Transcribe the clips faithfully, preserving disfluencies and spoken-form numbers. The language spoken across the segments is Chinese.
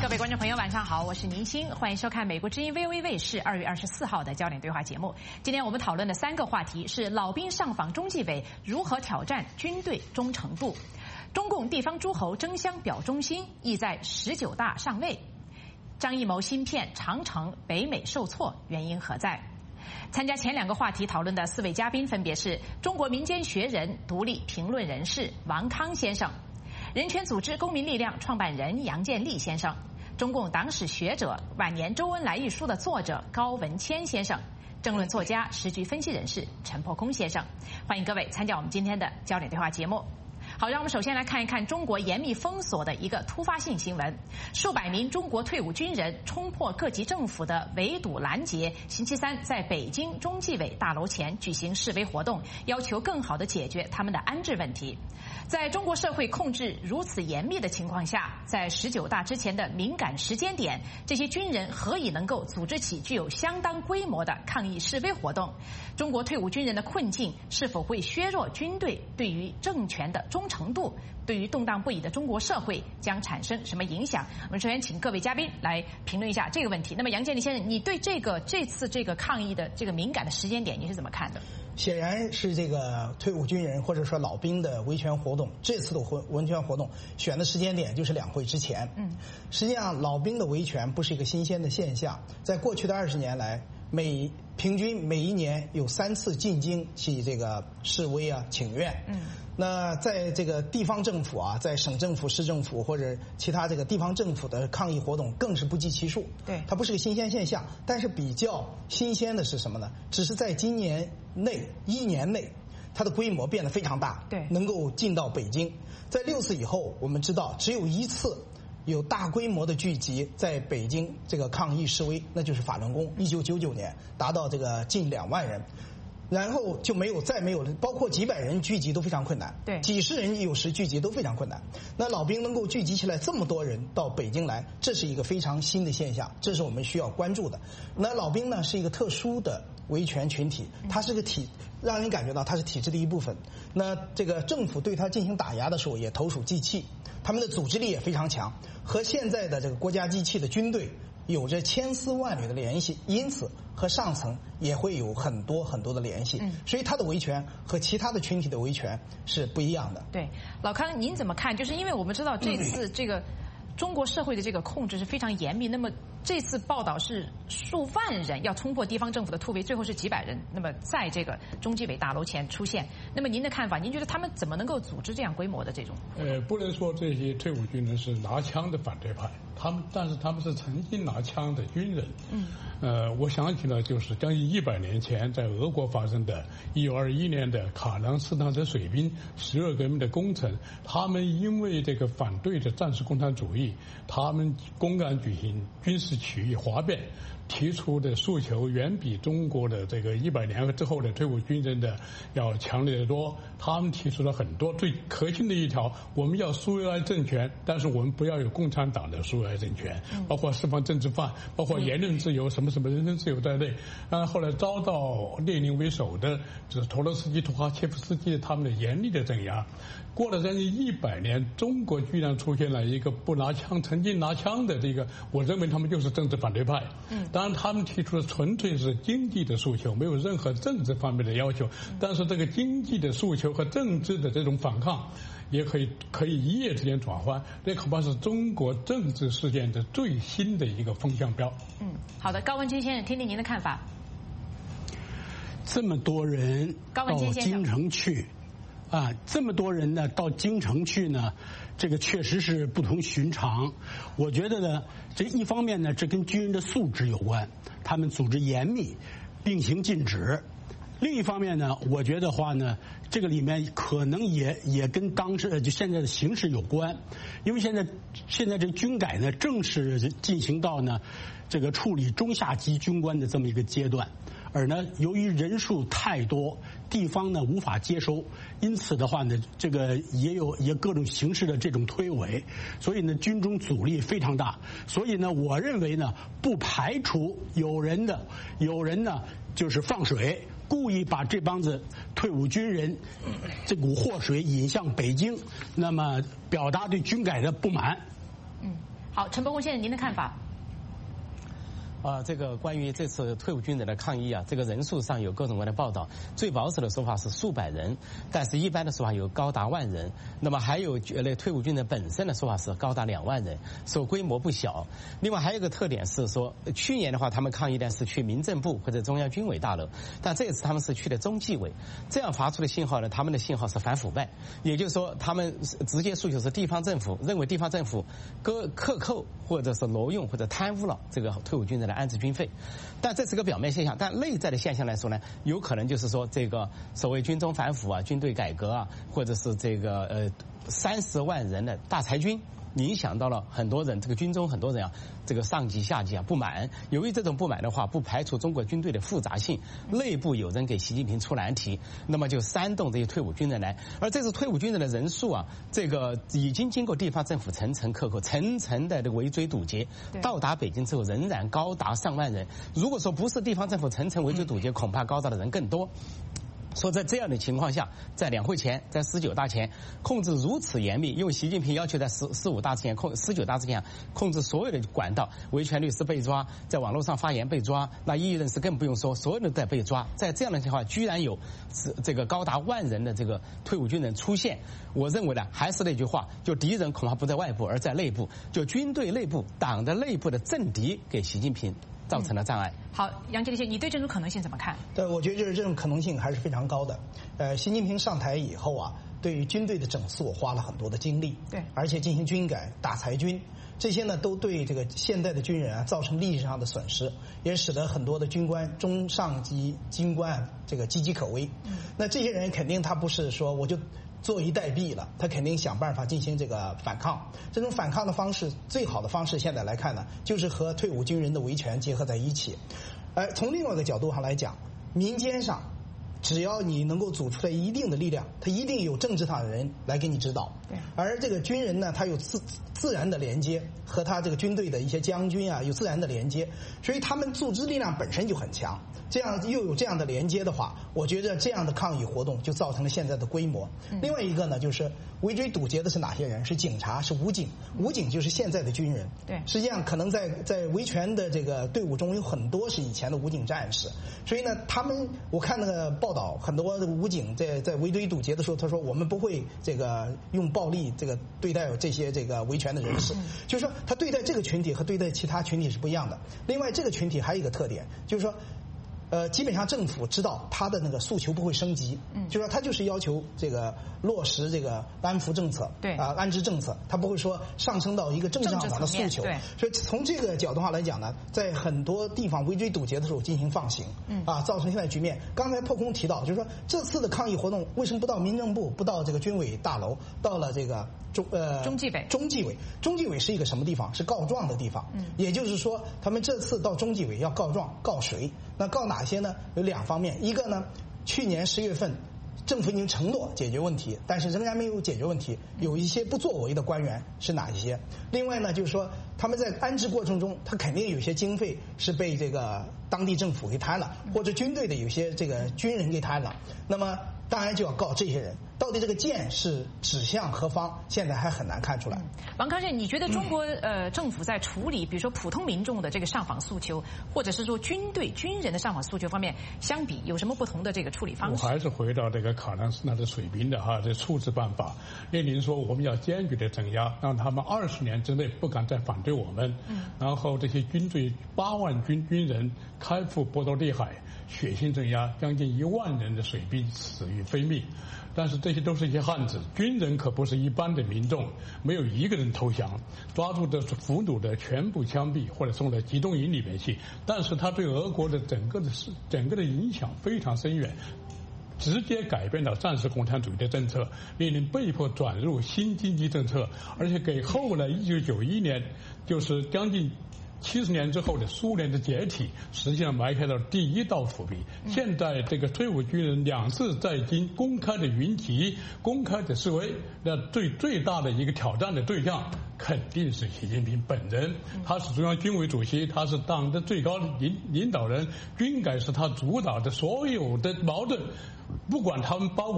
位观众朋友，晚上好，我是宁鑫，欢迎收看美国之音 V O A 卫视二月二十四号的焦点对话节目。今天我们讨论的三个话题是老兵上访中纪委如何挑战军队忠诚度，中共地方诸侯争相表忠心，意在十九大上位，张艺谋芯片长城北美受挫，原因何在？参加前两个话题讨论的四位嘉宾分别是中国民间学人、独立评论人士王康先生，人权组织公民力量创办人杨建立先生，中共党史学者、晚年周恩来一书的作者高文谦先生，政论作家、时局分析人士陈破空先生。欢迎各位参加我们今天的焦点对话节目。好，让我们首先来看一看中国严密封锁的一个突发性新闻：数百名中国退伍军人冲破各级政府的围堵拦截，星期三在北京中纪委大楼前举行示威活动，要求更好地解决他们的安置问题。在中国社会控制如此严密的情况下，在十九大之前的敏感时间点，这些军人何以能够组织起具有相当规模的抗议示威活动？中国退伍军人的困境是否会削弱军队对于政权的忠诚度？对于动荡不已的中国社会将产生什么影响？我们首先请各位嘉宾来评论一下这个问题。那么杨建立先生，你对这个这次这个抗议的这个敏感的时间点你是怎么看的？ 显然是这个退伍军人或者说老兵的维权活动，这次的维权活动选的时间点就是两会之前。嗯，实际上老兵的维权不是一个新鲜的现象，在过去的二十年来，每平均每一年有三次进京去这个示威啊请愿。嗯。那在这个地方政府啊，在省政府、市政府或者其他这个地方政府的抗议活动更是不计其数。对，它不是个新鲜现象。但是比较新鲜的是什么呢？只是在今年内一年内，它的规模变得非常大，对，能够进到北京。在六次以后，我们知道只有一次有大规模的聚集在北京这个抗议示威，那就是法轮功，一九九九年达到这个近两万人。然后就没有再没有，包括几百人聚集都非常困难，对，几十人有时聚集都非常困难。那老兵能够聚集起来这么多人到北京来，这是一个非常新的现象，这是我们需要关注的。那老兵呢是一个特殊的维权群体，它是个体，让人感觉到它是体制的一部分。那这个政府对他进行打压的时候也投鼠忌器，他们的组织力也非常强，和现在的这个国家机器的军队有着千丝万缕的联系，因此和上层也会有很多很多的联系，嗯，所以他的维权和其他的群体的维权是不一样的。 对，老康您怎么看？就是因为我们知道这次这个中国社会的这个控制是非常严密，那么这次报道是数万人要冲破地方政府的突围，最后是几百人，那么在这个中纪委大楼前出现。那么您的看法，您觉得他们怎么能够组织这样规模的这种？ 呃，不能说这些退伍军人是拿枪的反对派，他们但是他们是曾经拿枪的军人。嗯，呃，我想起了就是将近一百年前在俄国发生的一九二一年的卡朗斯坦泽水兵十月革命的功臣，他们因为这个反对的战时共产主义，他们公开举行军事起义哗变，提出的诉求远比中国的这个一百年之后的退伍军人的要强烈得多。他们提出了很多最核心的一条，我们要苏维埃政权，但是我们不要有共产党的苏维埃政权，包括释放政治犯，包括言论自由，什么什么人身自由在内。然后后来遭到列宁为首的就是托洛斯基、图哈切夫斯基他们的严厉的镇压。过了将近一百年，中国居然出现了一个不拿枪、曾经拿枪的这个，我认为他们就是政治反对派。嗯，当然他们提出的纯粹是经济的诉求，没有任何政治方面的要求。但是这个经济的诉求和政治的这种反抗，也可以可以一夜之间转换，这恐怕是中国政治事件的最新的一个风向标。 嗯，好的，高文谦先生，听听您的看法。 这么多人到京城去。啊，这么多人呢到京城去呢，这个确实是不同寻常。我觉得呢，这一方面呢，这跟军人的素质有关，他们组织严密，令行禁止；另一方面呢，我觉得话呢，这个里面可能也也跟当时就现在的形势有关，因为现在现在这军改呢，正是进行到呢这个处理中下级军官的这么一个阶段。而呢，由于人数太多，地方呢无法接收，因此的话呢，这个也有也各种形式的这种推诿，所以呢，军中阻力非常大。所以呢，我认为呢，不排除有人的有人呢就是放水，故意把这帮子退伍军人这股祸水引向北京，那么表达对军改的不满。 嗯。 好，陈伯宏先生，您的看法？ 啊，这个关于这次退伍军人的抗议啊，这个人数上有各种各样的报道。最保守的说法是数百人，但是一般的说法有高达万人。那么还有呃退伍军人本身的说法是高达两万人，说规模不小。另外还有一个特点是说，去年的话他们抗议呢是去民政部或者中央军委大楼，但这次他们是去的中纪委。这样发出的信号呢，他们的信号是反腐败，也就是说他们直接诉求是地方政府认为地方政府割克扣或者是挪用或者贪污了这个退伍军人的安置军费，但这是个表面现象。但内在的现象来说呢，有可能就是说这个所谓军中反腐啊、军队改革啊，或者是这个呃三十万人的大裁军，影响到了很多人，这个军中很多人啊，这个上级下级啊不满。由于这种不满的话，不排除中国军队的复杂性，内部有人给习近平出难题，那么就煽动这些退伍军人来。而这次退伍军人的人数啊，这个已经经过地方政府层层克扣、层层的这个围追堵截，到达北京之后仍然高达上万人。如果说不是地方政府层层围追堵截，恐怕高达的人更多。说在这样的情况下，在两会前，在十九大前控制如此严密，因为习近平要求在十十五大之前控十九大之前控制所有的管道，维权律师被抓，在网络上发言被抓，那异议人士更不用说，所有人都在被抓。在这样的情况下，居然有这个高达万人的这个退伍军人出现，我认为呢，还是那句话，就敌人恐怕不在外部，而在内部，就军队内部、党的内部的政敌给习近平造成了障碍。 好，杨洁篪，你对这种可能性怎么看？ 对，我觉得就是这种可能性还是非常高的。呃，习近平上台以后啊，对于军队的整肃花了很多的精力， 对， 而且进行军改、大裁军，这些呢都对这个现代的军人啊造成利益上的损失，也使得很多的军官、中上级军官这个岌岌可危。嗯，那这些人肯定他不是说我就坐以待毙了，他肯定想办法进行这个反抗。这种反抗的方式，最好的方式现在来看呢，就是和退伍军人的维权结合在一起。而从另外一个角度上来讲，民间上只要你能够组出来一定的力量，他一定有政治上的人来给你指导。 对， 而这个军人呢，他有自自然的连接，和他这个军队的一些将军啊有自然的连接，所以他们组织力量本身就很强。这样又有这样的连接的话，我觉得这样的抗议活动就造成了现在的规模。嗯、另外一个呢，就是围追堵截的是哪些人？是警察，是武警。武警就是现在的军人。 对， 实际上可能在在维权的这个队伍中有很多是以前的武警战士，所以呢，他们我看那个报道，很多的武警在在围追堵截的时候，他说我们不会这个用暴力这个对待这些这个维权的人士，嗯、就是说他对待这个群体和对待其他群体是不一样的。另外，这个群体还有一个特点，就是说。呃，基本上政府知道他的那个诉求不会升级，嗯，就是说他就是要求这个落实这个安抚政策， 对啊、呃，安置政策，他不会说上升到一个政治上的诉求， 对， 所以从这个角度上来讲呢，在很多地方围追堵截的时候进行放行，嗯，啊，造成现在局面。刚才破空提到，就是说这次的抗议活动为什么不到民政部，不到这个军委大楼，到了这个中呃中纪委， 中纪委，中纪委是一个什么地方？是告状的地方，嗯，也就是说他们这次到中纪委要告状，告谁？那告哪些呢？有两方面，一个呢，去年十月份，政府已经承诺解决问题，但是仍然没有解决问题，有一些不作为的官员是哪一些？另外呢，就是说他们在安置过程中，他肯定有些经费是被这个当地政府给贪了，或者军队的有些这个军人给贪了，那么当然就要告这些人。到底这个箭是指向何方，现在还很难看出来。 王康生，你觉得中国呃政府在处理比如说普通民众的这个上访诉求，或者是说军队军人的上访诉求方面相比，有什么不同的这个处理方式？ 我还是回到这个卡兰斯纳的水兵的哈这处置办法。列宁说我们要坚决的镇压，让他们二十年之内不敢再反对我们。嗯。然后这些军队八万军军人开赴波多黎海，血腥镇压，将近一万人的水兵死于非命。但是这些都是一些汉子，军人可不是一般的民众，没有一个人投降，抓住的俘虏的全部枪毙或者送到集中营里面去。但是他对俄国的整个的整个的影响非常深远，直接改变了战时共产主义的政策，列宁被迫转入新经济政策，而且给后来一九九一年就是将近七十年之后的苏联的解体，实际上埋下了第一道伏笔。现在这个退伍军人两次在京公开的云集、公开的示威，那最最大的一个挑战的对象肯定是习近平本人。他是中央军委主席，他是党的最高领领导人，军改是他主导的，所有的矛盾，不管他们包围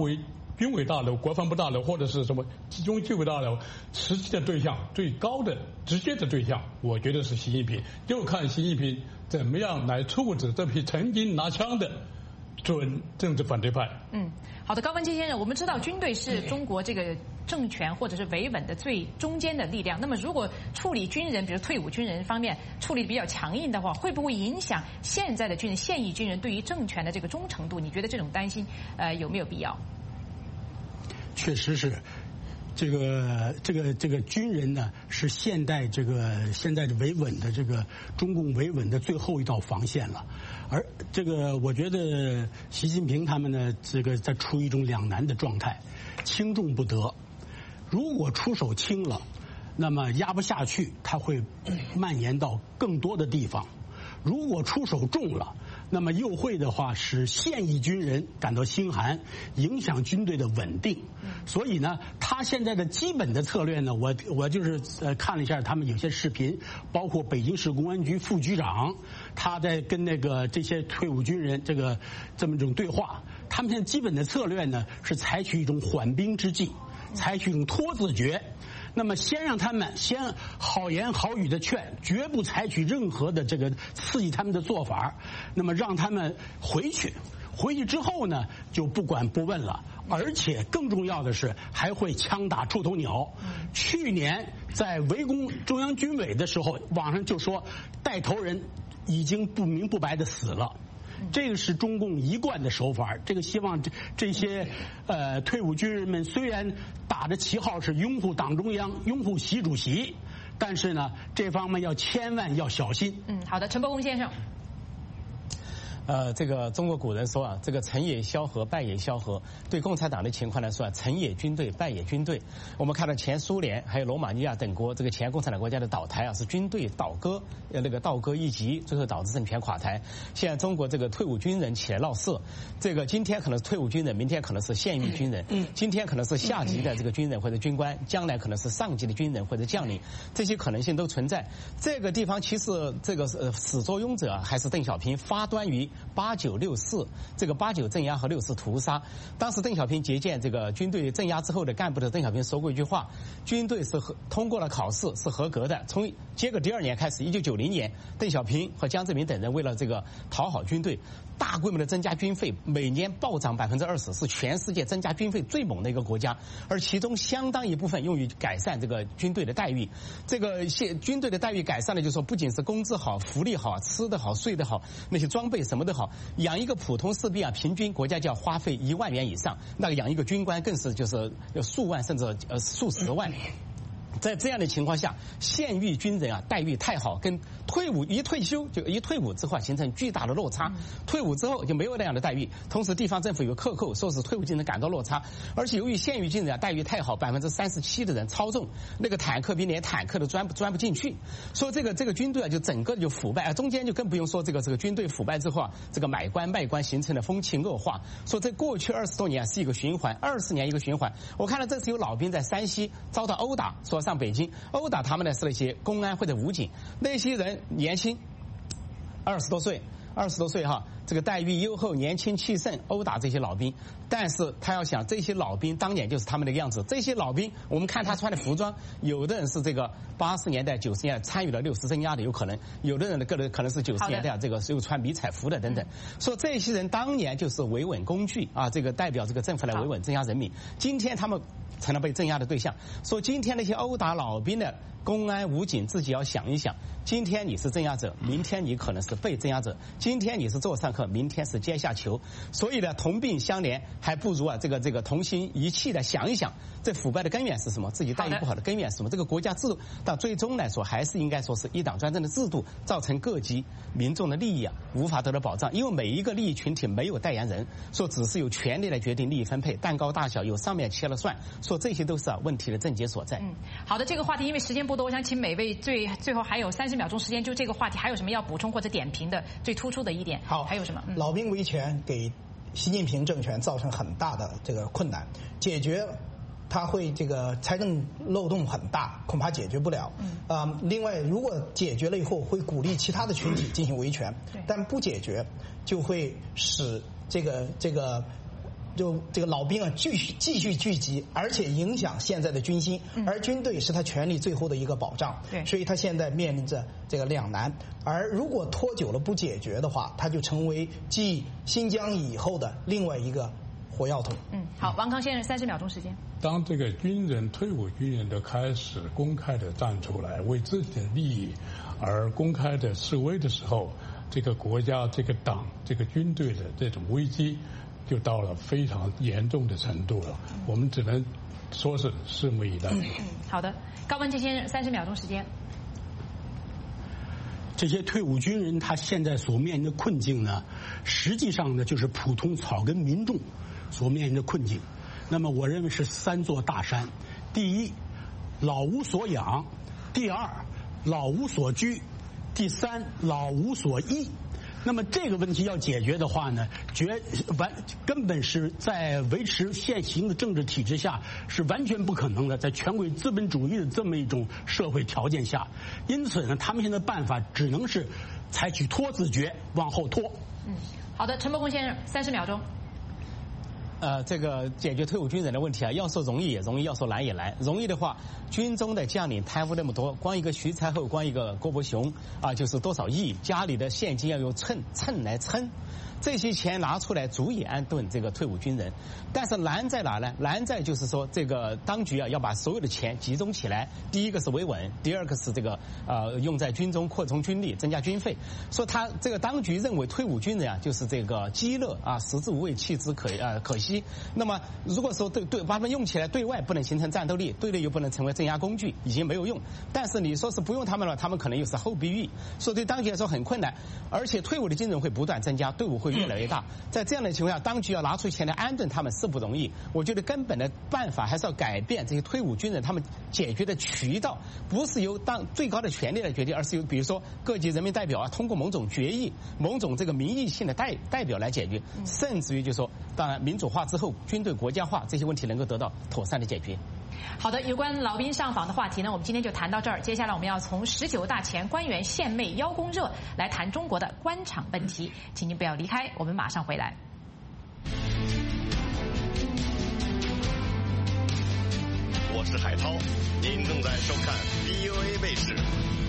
军委大楼、国防部大楼或者是什么集中纪委大楼，实际的对象最高的直接的对象，我觉得是习近平，就看习近平怎么样来处置这批曾经拿枪的准政治反对派。 嗯，好的，高文基先生，我们知道军队是中国这个政权或者是维稳的最中间的力量。那么，如果处理军人，比如退伍军人方面处理比较强硬的话，会不会影响现在的军人、现役军人对于政权的这个忠诚度？你觉得这种担心呃有没有必要？ 确实是。这个这个这个军人呢，是现代这个现在的维稳的这个中共维稳的最后一道防线了，而这个我觉得习近平他们呢，这个在处于一种两难的状态，轻重不得。如果出手轻了，那么压不下去，它会蔓延到更多的地方；如果出手重了，那么又会的话使现役军人感到心寒，影响军队的稳定。所以呢，他现在的基本的策略呢，我我就是呃看了一下他们有些视频，包括北京市公安局副局长他在跟那个这些退伍军人这个这么一种对话，他们现在基本的策略呢是采取一种缓兵之计，采取一种拖字诀。那么先让他们先好言好语的劝，绝不采取任何的这个刺激他们的做法，那么让他们回去。回去之后呢，就不管不问了，而且更重要的是，还会枪打出头鸟。去年在围攻中央军委的时候，网上就说带头人已经不明不白的死了。这个是中共一贯的手法。这个希望这这些呃退伍军人们虽然打着旗号是拥护党中央、拥护习主席，但是呢，这方面要千万要小心。 嗯，好的，陈伯公先生。 呃，这个中国古人说啊，这个成也萧何，败也萧何。对共产党的情况来说啊，成也军队，败也军队。我们看到前苏联还有罗马尼亚等国这个前共产党国家的倒台啊，是军队倒戈，呃，那个倒戈一击，最后导致政权垮台。现在中国这个退伍军人起来闹事，这个今天可能是退伍军人，明天可能是现役军人，今天可能是下级的这个军人或者军官，将来可能是上级的军人或者将领，这些可能性都存在。这个地方其实这个呃始作俑者还是邓小平，发端于八九六四，这个八九镇压和六四屠杀。当时邓小平接见这个军队镇压之后的干部的，邓小平说过一句话：军队是合通过了考试，是合格的。从接个第二年开始，一九九零年，邓小平和江泽民等人为了这个讨好军队，大规模的增加军费，每年暴涨百分之二十，是全世界增加军费最猛的一个国家。而其中相当一部分用于改善这个军队的待遇。这个现军队的待遇改善了，就是说不仅是工资好、福利好、吃得好、睡得好，那些装备什么都好。养一个普通士兵啊，平均国家就要花费一万元以上，那个养一个军官更是就是要数万甚至呃数十万。在这样的情况下，现役军人啊待遇太好，跟退伍一退休就一退伍之后形成巨大的落差。退伍之后就没有那样的待遇，同时地方政府有克扣，说是退伍军人感到落差。而且由于现役军人啊待遇太好，百分之三十七的人超重，那个坦克兵连坦克都钻不钻不进去，所以这个这个军队啊就整个就腐败，中间就更不用说这个这个军队腐败之后啊，这个买官卖官形成了风气恶化。说这过去二十多年啊是一个循环，二十年一个循环。我看到这次有老兵在山西遭到殴打，说上北京殴打他们的是那些公安或者武警，那些人年轻，二十多岁，二十多岁哈，这个待遇优厚，年轻气盛，殴打这些老兵。但是他要想，这些老兵当年就是他们那个样子。这些老兵，我们看他穿的服装，有的人是这个八十年代、九十年代参与了六四镇压的，有可能；有的人的个人可能是九十年代这个又穿迷彩服的等等。说这些人当年就是维稳工具啊，这个代表这个政府来维稳镇压人民。今天他们成了被镇压的对象。说今天那些殴打老兵的公安武警自己要想一想，今天你是镇压者，明天你可能是被镇压者；今天你是座上客，明天是阶下囚。所以呢，同病相怜，还不如啊这个这个同心一气的想一想，这腐败的根源是什么？自己待遇不好的根源是什么？这个国家制度到最终来说，还是应该说是一党专政的制度，造成各级民众的利益啊无法得到保障，因为每一个利益群体没有代言人，说只是由权力来决定利益分配，蛋糕大小由上面切了算，说这些都是啊问题的症结所在。 嗯，好的，这个话题因为时间不多，我想请每位最最后还有三十秒钟时间，就这个话题还有什么要补充或者点评的最突出的一点？ 好， 还有什么？嗯、 老兵维权给习近平政权造成很大的这个困难，解决他会这个财政漏洞很大，恐怕解决不了。嗯啊、呃，另外，如果解决了以后，会鼓励其他的群体进行维权，但不解决就会使这个这个就这个老兵啊继续继续聚集，而且影响现在的军心，而军队是他权力最后的一个保障。 对， 所以他现在面临着这个两难。而如果拖久了不解决的话，他就成为继新疆以后的另外一个火药桶。 嗯，好，王康先生，三十秒钟时间。 当这个军人、退伍军人都开始公开的站出来为自己的利益而公开的示威的时候，这个国家、这个党、这个军队的这种危机就到了非常严重的程度了。我们只能说是拭目以待。 嗯，好的，高文杰先生，三十秒钟时间。 这些退伍军人他现在所面临的困境呢，实际上呢就是普通草根民众所面临的困境。那么我认为是三座大山：第一，老无所养；第二，老无所居；第三，老无所依。那么这个问题要解决的话呢，绝完根本是在维持现行的政治体制下是完全不可能的，在全轨资本主义的这么一种社会条件下，因此呢，他们现在办法只能是采取拖字诀，往后拖。 嗯，好的，陈伯宏先生，三十秒钟。 呃，这个解决退伍军人的问题啊，要说容易也容易，要说难也难。容易的话，军中的将领贪污那么多，光一个徐才厚，光一个郭伯雄啊，就是多少亿，家里的现金要用秤秤来称，这些钱拿出来足以安顿这个退伍军人。但是难在哪呢？难在就是说，这个当局啊要把所有的钱集中起来，第一个是维稳，第二个是这个呃用在军中扩充军力、增加军费。说他这个当局认为退伍军人啊就是这个饥乐啊，食之无味，弃之可呃可惜。那么如果说对对把他们用起来，对外不能形成战斗力，对内又不能成为镇压工具，已经没有用。但是你说是不用他们了，他们可能又是后避狱，所以对当局来说很困难。而且退伍的军人会不断增加，队伍会越来越大。在这样的情况下，当局要拿出钱来安顿他们是不容易。我觉得根本的办法还是要改变这些退伍军人他们解决的渠道，不是由当最高的权力来决定，而是由比如说各级人民代表啊，通过某种决议、某种这个民意性的代代表来解决，甚至于就是说，当然民主化之后，军队国家化这些问题能够得到妥善的解决。 好的，有关老兵上访的话题呢，我们今天就谈到这儿。接下来我们要从十九大前官员献媚邀功热来谈中国的官场问题，请您不要离开，我们马上回来。 我是海涛，您正在收看 V O A 卫视。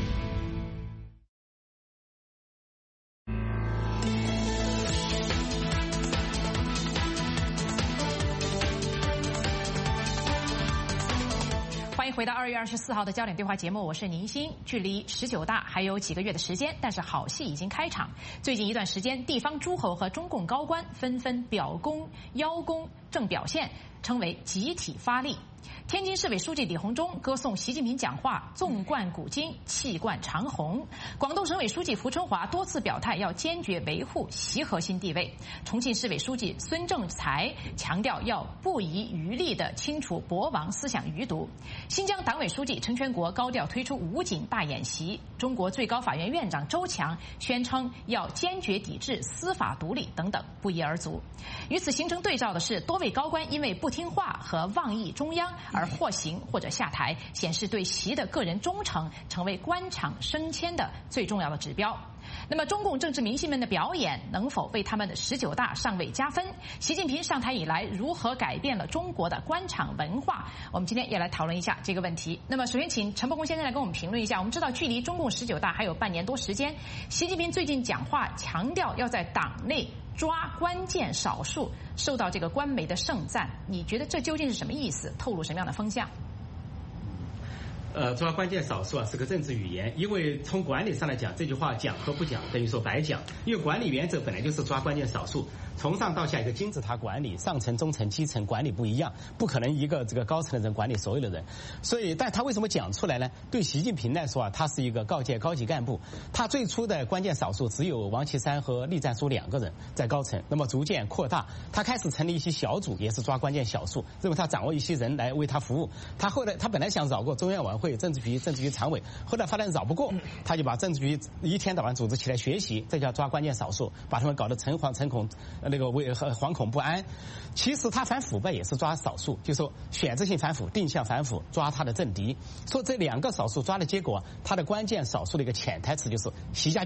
欢迎回到二月二十四号的焦点对话节目，我是宁鑫。距离十九大还有几个月的时间，但是好戏已经开场。最近一段时间，地方诸侯和中共高官纷纷表功、邀功、正表现，称为集体发力。天津市委书记李鸿忠歌颂习近平讲话纵贯古今，气贯长虹。广东省委书记胡春华多次表态要坚决维护习核心地位。重庆市委书记孙政才强调要不遗余力地清除博王思想余毒。新疆党委书记陈全国高调推出武警大演习。中国最高法院院长周强宣称要坚决抵制司法独立等等，不一而足。与此形成对照的是，多位高官因为不听话和妄议中央而获刑或者下台，显示对习的个人忠诚成为官场升迁的最重要的指标。那么中共政治明星们的表演能否为他们的十九大上位加分？习近平上台以来如何改变了中国的官场文化？我们今天也来讨论一下这个问题。那么首先请陈伯宏先生来跟我们评论一下。我们知道距离中共十九大还有半年多时间，习近平最近讲话强调要在党内抓关键少数，受到这个官媒的盛赞，你觉得这究竟是什么意思？透露什么样的风向？ 呃，抓关键少数啊是个政治语言，因为从管理上来讲，这句话讲和不讲等于说白讲，因为管理原则本来就是抓关键少数，从上到下一个金字塔管理，上层、中层、基层管理不一样，不可能一个这个高层的人管理所有的人，所以，但他为什么讲出来呢？对习近平来说啊，他是一个高阶高级干部，他最初的关键少数只有王岐山和栗战书两个人在高层，那么逐渐扩大，他开始成立一些小组，也是抓关键少数，认为他掌握一些人来为他服务。他后来他本来想绕过中央委员会、政治局、政治局常委，后来发现绕不过，他就把政治局一天到晚组织起来学习，这叫抓关键少数，把他们搞得诚惶诚恐，那个为惶恐不安。其实他反腐败也是抓少数，就是说选择性反腐、定向反腐，抓他的政敌。说这两个少数抓的结果，他的关键少数的一个潜台词就是习家军。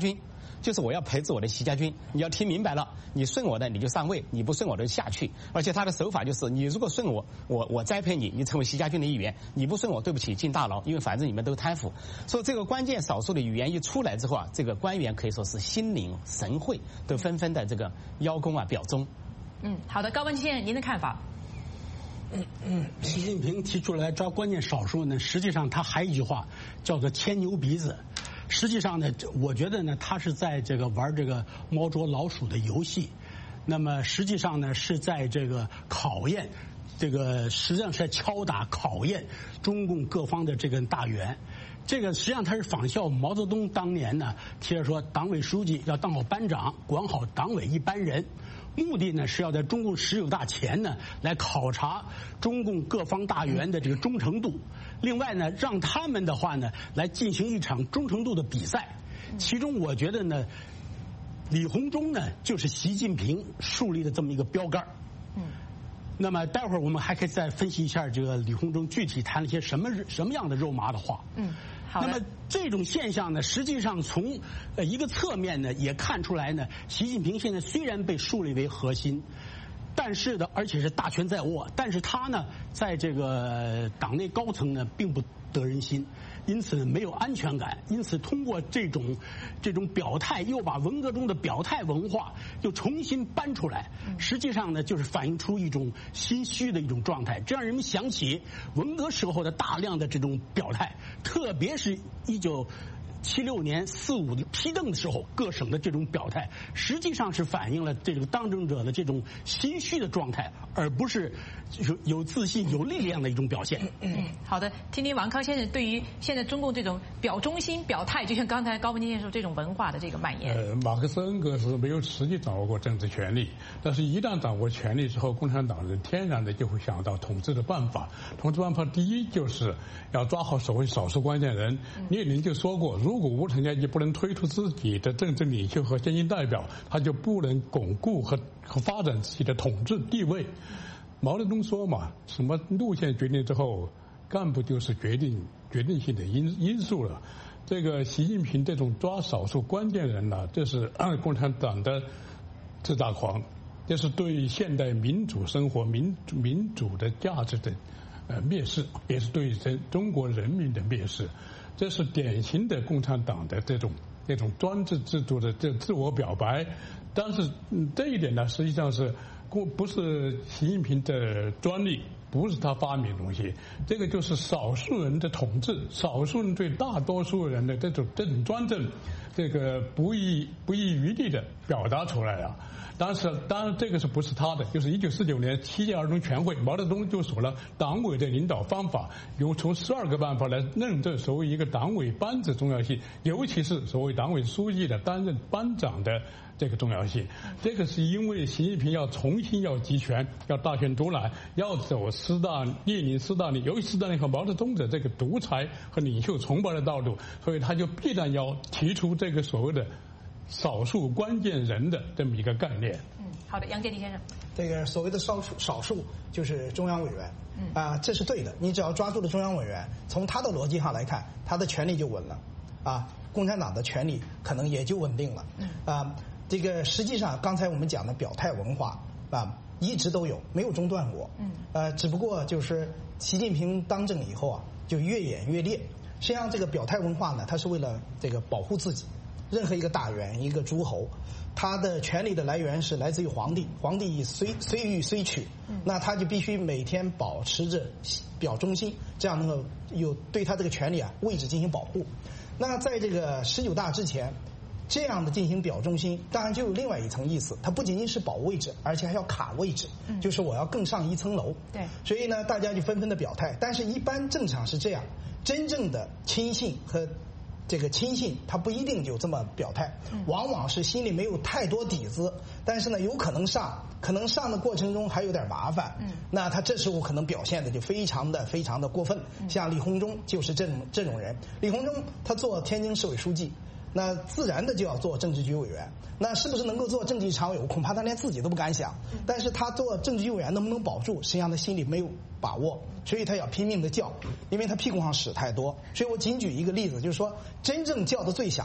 就是我要培植我的习家军。你要听明白了，你顺我的你就上位，你不顺我的就下去。而且他的手法就是，你如果顺我，我我栽培你，你成为习家军的一员；你不顺我，对不起，进大牢，因为反正你们都贪腐。所以这个关键少数的语言一出来之后啊，这个官员可以说是心领神会，都纷纷的这个邀功啊表忠。 嗯，好的，高文先生，您的看法？ 嗯嗯，习近平提出来抓关键少数呢，实际上他还有一句话叫做牵牛鼻子。实际上呢，我觉得呢，他是在这个玩这个猫捉老鼠的游戏。那么实际上呢，是在这个考验，这个实际上是在敲打考验中共各方的这个大员。这个实际上他是仿效毛泽东当年呢，提出说党委书记要当好班长，管好党委一班人。目的呢是要在中共十九大前呢来考察中共各方大员的这个忠诚度，另外呢让他们的话呢来进行一场忠诚度的比赛。其中我觉得呢，李鸿忠呢就是习近平树立的这么一个标杆。嗯。那么待会儿我们还可以再分析一下这个李鸿忠具体谈了些什么什么样的肉麻的话。嗯。那么这种现象呢，实际上从呃一个侧面呢，也看出来呢，习近平现在虽然被树立为核心，但是呢，而且是大权在握，但是他呢，在这个党内高层呢，并不得人心，因此没有安全感，因此通过这种这种表态，又把文革中的表态文化又重新搬出来，实际上呢，就是反映出一种心虚的一种状态，这让人们想起文革时候的大量的这种表态，特别是一九七六年四五批邓的时候，各省的这种表态，实际上是反映了这个当政者的这种心虚的状态，而不是就是有自信、有力量的一种表现。 嗯，好的，听听王康先生对于现在中共这种表忠心、表态，就像刚才高文先生说这种文化的这个蔓延。 呃，马克思恩格斯没有实际掌握过政治权力，但是一旦掌握权力之后，共产党人天然的就会想到统治的办法。统治办法第一就是要抓好所谓少数关键人。列宁就说过，如果无产阶级不能推出自己的政治领袖和精英代表，他就不能巩固和和发展自己的统治地位。毛泽东说嘛，什么路线决定之后，干部就是决定决定性的因因素了。这个习近平这种抓少数关键人呢、啊，这是共产党的自大狂，这是对现代民主生活、民主民主的价值的呃蔑视，也是对中中国人民的蔑视。这是典型的共产党的这种这种专制制度的这自我表白。但是、嗯、这一点呢，实际上是不是习近平的专利，不是他发明的东西，这个就是少数人的统治，少数人对大多数人的这种这种专政，这个不遗不遗余力的表达出来了。但是当然这个是不是他的，就是一九四九年七届二中全会，毛泽东就说了党委的领导方法，有从十二个办法来认证所谓一个党委班子重要性，尤其是所谓党委书记的担任班长的这个重要性。这个是因为习近平要重新要集权，要大权独揽，要走斯大列宁、斯大林，尤其斯大林和毛泽东的这个独裁和领袖崇拜的道路，所以他就必然要提出这个所谓的少数关键人的这么一个概念。 嗯，好的，杨洁篪先生， 这个所谓的少数少数就是中央委员，嗯啊，这是对的。你只要抓住了中央委员，从他的逻辑上来看，他的权力就稳了，啊，共产党的权力可能也就稳定了。嗯啊，这个实际上刚才我们讲的表态文化啊，一直都有，没有中断过。嗯，呃，只不过就是习近平当政以后啊，就越演越烈。实际上，这个表态文化呢，它是为了这个保护自己。任何一个大员、一个诸侯，他的权力的来源是来自于皇帝，皇帝虽虽欲虽取，那他就必须每天保持着表忠心，这样能够有对他这个权力啊位置进行保护。那在这个十九大之前，这样的进行表忠心，当然就有另外一层意思，它不仅仅是保位置，而且还要卡位置，就是我要更上一层楼。对，所以呢，大家就纷纷的表态。但是，一般正常是这样，真正的亲信和这个亲信他不一定就这么表态，往往是心里没有太多底子，但是呢有可能上，可能上的过程中还有点麻烦，嗯，那他这时候可能表现的就非常的非常的过分。像李鸿忠就是这种这种人，李鸿忠他做天津市委书记，那自然的就要做政治局委员，那是不是能够做政治局常委，恐怕他连自己都不敢想。但是他做政治局委员能不能保住，实际上他心里没有把握，所以他要拼命的叫，因为他屁股上屎太多。所以我仅举一个例子，就是说真正叫的最响的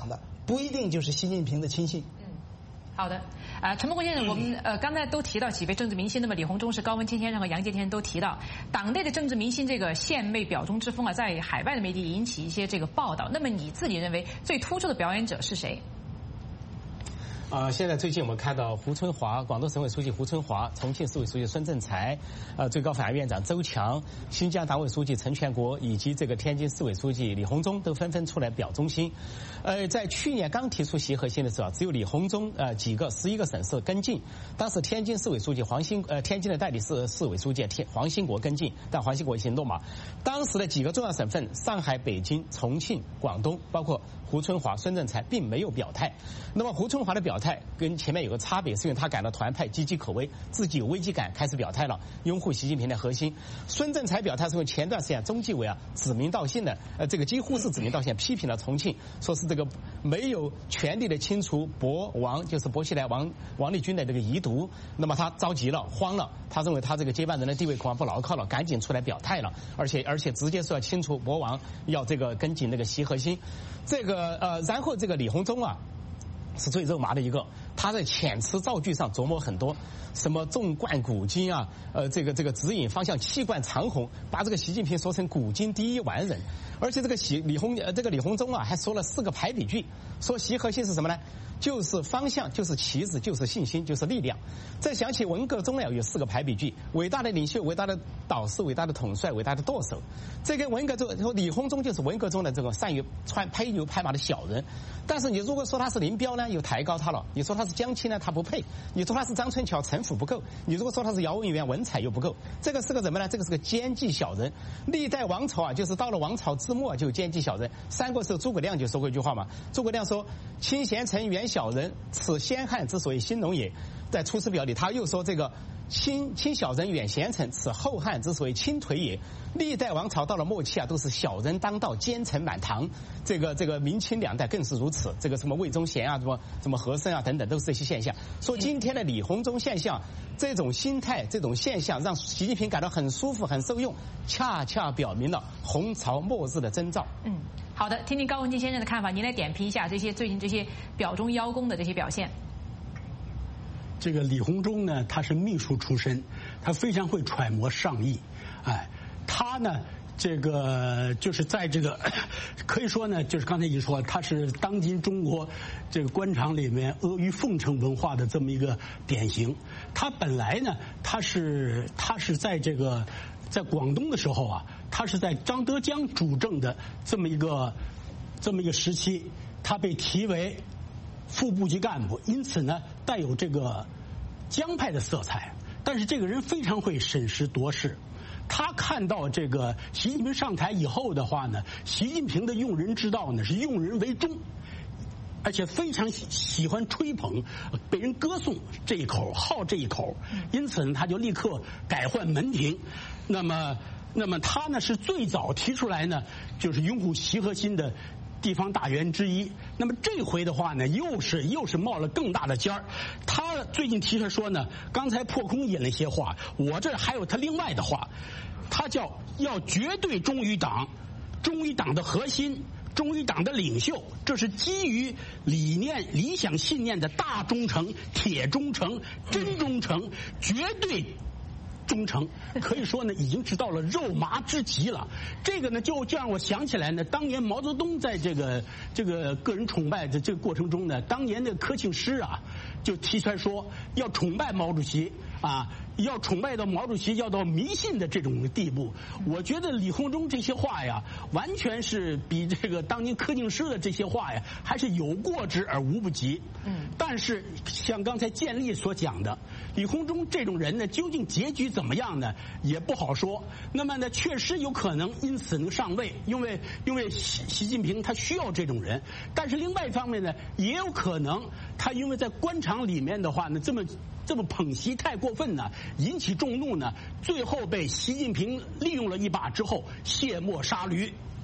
不一定就是习近平的亲信。 嗯，好的。啊，陈伯公先生，我们呃刚才都提到几位政治明星，那么李鸿忠是高文清先生和杨洁先生都提到，党内的政治明星这个献媚表忠之风啊，在海外的媒体引起一些这个报道。那么你自己认为最突出的表演者是谁？ 呃，现在最近我们看到胡春华，广东省委书记胡春华，重庆市委书记孙政才，呃，最高法院院长周强，新疆党委书记陈全国，以及这个天津市委书记李鸿忠都纷纷出来表忠心。呃，在去年刚提出习核心的时候，只有李鸿忠呃几个十一个省市跟进。当时天津市委书记黄兴呃天津的代理市市委书记天黄兴国跟进，但黄兴国已经落马。当时的几个重要省份上海、北京、重庆、广东，包括胡春华、孙政才并没有表态。那么胡春华的表态跟前面有个差别，是因为他感到团派岌岌可危，自己有危机感，开始表态了，拥护习近平的核心。孙政才表态是因为前段时间中纪委啊指名道姓的，呃，这个几乎是指名道姓批评了重庆，说是这个没有全力的清除博王，就是薄熙来王王立军的这个遗毒。那么他着急了，慌了，他认为他这个接班人的地位恐怕不牢靠了，赶紧出来表态了，而且而且直接说要清除博王，要这个跟紧那个习核心。这个呃，然后这个李鸿忠啊。是最肉麻的一个，他在遣词造句上琢磨很多，什么纵贯古今啊，呃，这个这个指引方向，气贯长虹，把这个习近平说成古今第一完人，而且这个习李鸿呃这个李鸿忠啊，还说了四个排比句，说习核心是什么呢？就是方向，就是旗帜，就是信心，就是力量。再想起文革中呢，有四个排比句：伟大的领袖、伟大的导师、伟大的统帅、伟大的舵手。这个文革中，李鸿忠就是文革中的这种善于穿拍牛拍马的小人。但是你如果说他是林彪呢，又抬高他了；你说他是江青呢，他不配；你说他是张春桥，城府不够；你如果说他是姚文元，文采又不够。这个是个什么呢？这个是个奸计小人。历代王朝啊，就是到了王朝之末就奸计小人。三国时候诸葛亮就说过一句话嘛，诸葛亮说：“亲贤臣，远小人，此先汉之所以兴隆也。”在《出师表》里，他又说这个亲亲小人，远贤臣，此后汉之所以倾颓也。历代王朝到了末期啊，都是小人当道，奸臣满堂。这个这个明清两代更是如此。这个什么魏忠贤啊，什么什么和珅啊等等，都是这些现象。说今天的李鸿忠现象，这种心态、这种现象，让习近平感到很舒服、很受用，恰恰表明了红朝末日的征兆。 嗯，好的，听听高文清先生的看法，您来点评一下这些最近这些表忠邀功的这些表现。 这个李鸿忠呢，他是秘书出身，他非常会揣摩上意，哎，他呢，这个就是在这个可以说呢，就是刚才已经说，他是当今中国这个官场里面阿谀奉承文化的这么一个典型。他本来呢，他是他是在这个在广东的时候啊，他是在张德江主政的这么一个这么一个时期，他被提为副部级干部，因此呢带有这个江派的色彩。但是这个人非常会审时度势，他看到这个习近平上台以后的话呢，习近平的用人之道呢是用人为忠，而且非常喜欢吹捧，被人歌颂这一口，好这一口，因此呢他就立刻改换门庭。那么那么他呢是最早提出来呢，就是拥护习核心的地方大员之一。那么这回的话呢，又是又是冒了更大的尖儿。他最近提出说呢，刚才破空引了一些话，我这还有他另外的话，他叫要绝对忠于党，忠于党的核心，忠于党的领袖，这是基于理念、理想信念的大忠诚、铁忠诚、真忠诚，绝对忠诚，可以说呢，已经是到了肉麻之极了。这个呢，就就让我想起来呢，当年毛泽东在这个这个个人崇拜的这个过程中呢，当年的柯庆施啊，就提出来说要崇拜毛主席啊，要崇拜到毛主席要到迷信的这种地步。我觉得李鸿忠这些话呀，完全是比这个当年柯庆施的这些话呀，还是有过之而无不及。嗯，但是像刚才建立所讲的，李鸿忠这种人呢，究竟结局怎么样呢，也不好说。那么呢，确实有可能因此能上位，因为因为习习近平他需要这种人。但是另外一方面呢，也有可能他因为在官场里面的话呢，这么这么捧习太过分呢，引起众怒呢，最后被习近平利用了一把之后，卸磨杀驴。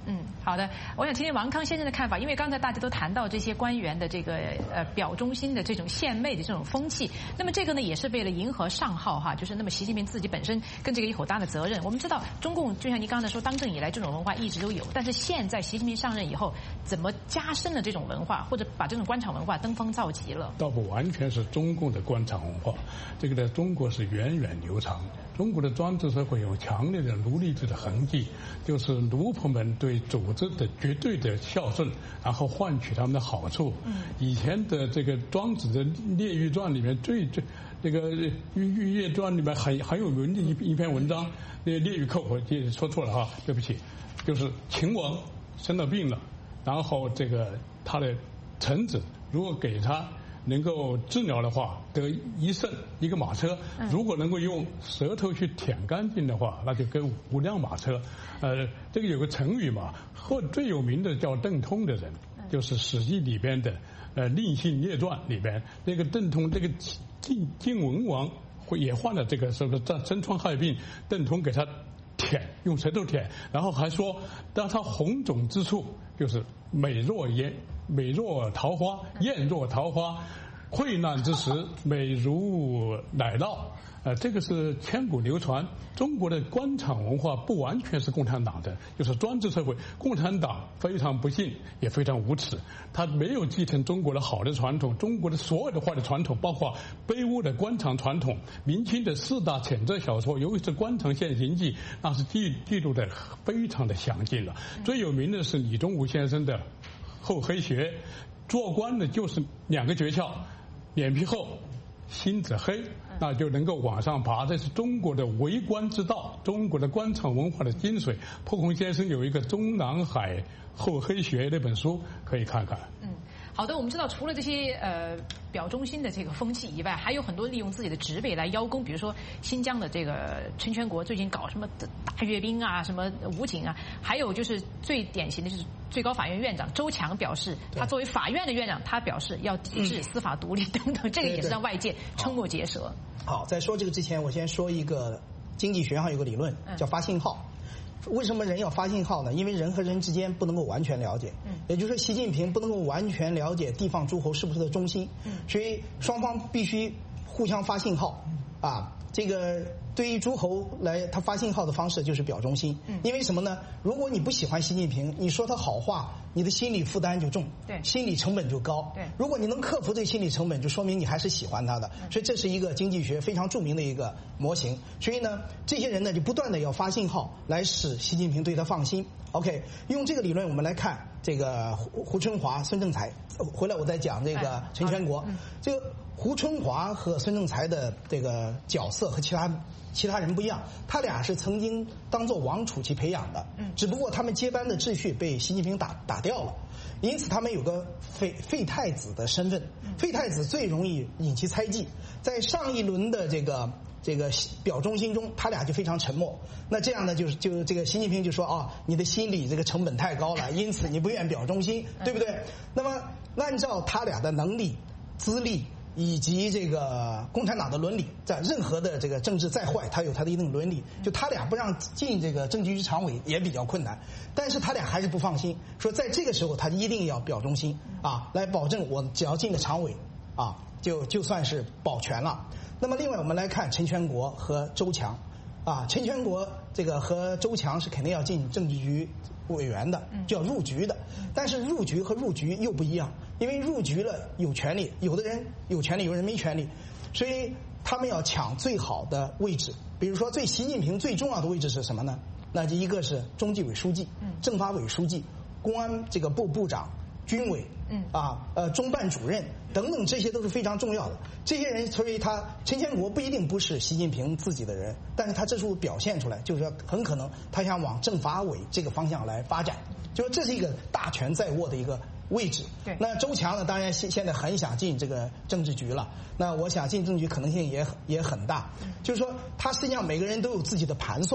嗯，好的，我想听听王康先生的看法，因为刚才大家都谈到这些官员的这个呃表忠心的这种献媚的这种风气，那么这个呢也是为了迎合上号哈，就是那么习近平自己本身跟这个有很大的责任。我们知道中共就像您刚才说，当政以来这种文化一直都有，但是现在习近平上任以后，怎么加深了这种文化，或者把这种官场文化登峰造极了？ 倒不完全是中共的官场文化，这个在中国是源远流长。中国的专制社会有强烈的奴隶制的痕迹，就是奴仆们对组织的绝对的孝顺，然后换取他们的好处。嗯，以前的这个庄子的《列御传》里面最最这个《御御列传》里面很很有名的一一篇文章，那个列御寇我记说错了哈，对不起，就是秦王生了病了，然后这个他的臣子如果给他能够治疗的话，得一胜一个马车。如果能够用舌头去舔干净的话，那就给五辆马车。呃，这个有个成语嘛，或最有名的叫邓通的人，就是《史记》里边的呃《令信列传》里边那个邓通，这个晋晋文王也患了这个什么身疮害病，邓通给他舔，用舌头舔，然后还说，当他红肿之处，就是美若艳。美若桃花，艳若桃花，溃难之时，美如奶酪。呃，这个是千古流传。中国的官场文化不完全是共产党的，就是专制社会。共产党非常不幸，也非常无耻，他没有继承中国的好的传统，中国的所有的坏的传统，包括卑污的官场传统。明清的四大谴责小说，尤其是《官场现形记》，那是记记录的非常的详尽了。最有名的是李宗吾先生的厚黑学，做官的就是两个诀窍：脸皮厚，心子黑，那就能够往上爬。这是中国的为官之道，中国的官场文化的精髓。破空先生有一个《中南海厚黑学》那本书，可以看看。 嗯。好的，我们知道除了这些呃表忠心的这个风气以外，还有很多利用自己的职位来邀功，比如说新疆的这个陈全国最近搞什么大阅兵啊，什么武警啊，还有就是最典型的就是最高法院院长周强表示，他作为法院的院长，他表示要抵制司法独立等等，这个也是让外界瞠目结舌。 好，在说这个之前，我先说一个经济学上有个理论叫发信号。为什么人要发信号呢？因为人和人之间不能够完全了解，嗯，也就是说，习近平不能够完全了解地方诸侯是不是的中心，嗯，所以双方必须互相发信号，啊，这个对于诸侯来，他发信号的方式就是表忠心，嗯，因为什么呢？如果你不喜欢习近平，你说他好话，你的心理负担就重，对，心理成本就高，对，如果你能克服这心理成本，就说明你还是喜欢他的，所以这是一个经济学非常著名的一个模型。所以呢，这些人呢就不断的要发信号来使习近平对他放心。OK， 用这个理论我们来看这个胡胡春华、孙政才，回来我再讲这个陈全国。这个胡春华和孙政才的这个角色和其他其他人不一样，他俩是曾经当做王储去培养的，只不过他们接班的秩序被习近平打打掉了，因此他们有个废废太子的身份。废太子最容易引起猜忌，在上一轮的这个这个表忠心中，他俩就非常沉默。那这样呢，就是就这个习近平就说啊，你的心理这个成本太高了，因此你不愿表忠心，对不对？那么按照他俩的能力、资历以及这个共产党的伦理，在任何的这个政治再坏，他有他的一定伦理，就他俩不让进这个政治局常委也比较困难。但是他俩还是不放心，说在这个时候他一定要表忠心啊，来保证我只要进了常委啊，就就算是保全了。那么另外我们来看陈全国和周强，啊，陈全国这个和周强是肯定要进政治局委员的，就要入局的。但是入局和入局又不一样，因为入局了有权利，有的人有权利，有人没权利，所以他们要抢最好的位置。比如说，对习近平最重要的位置是什么呢？那就一个是中纪委书记、政法委书记、公安这个部部长、军委，嗯啊呃中办主任等等，这些都是非常重要的。这些人，所以他陈全国不一定不是习近平自己的人，但是他这时候表现出来，就是说很可能他想往政法委这个方向来发展，就是这是一个大权在握的一个位置。对，那周强呢，当然现现在很想进这个政治局了。那我想进政治局可能性也也很大，就是说他实际上每个人都有自己的盘算。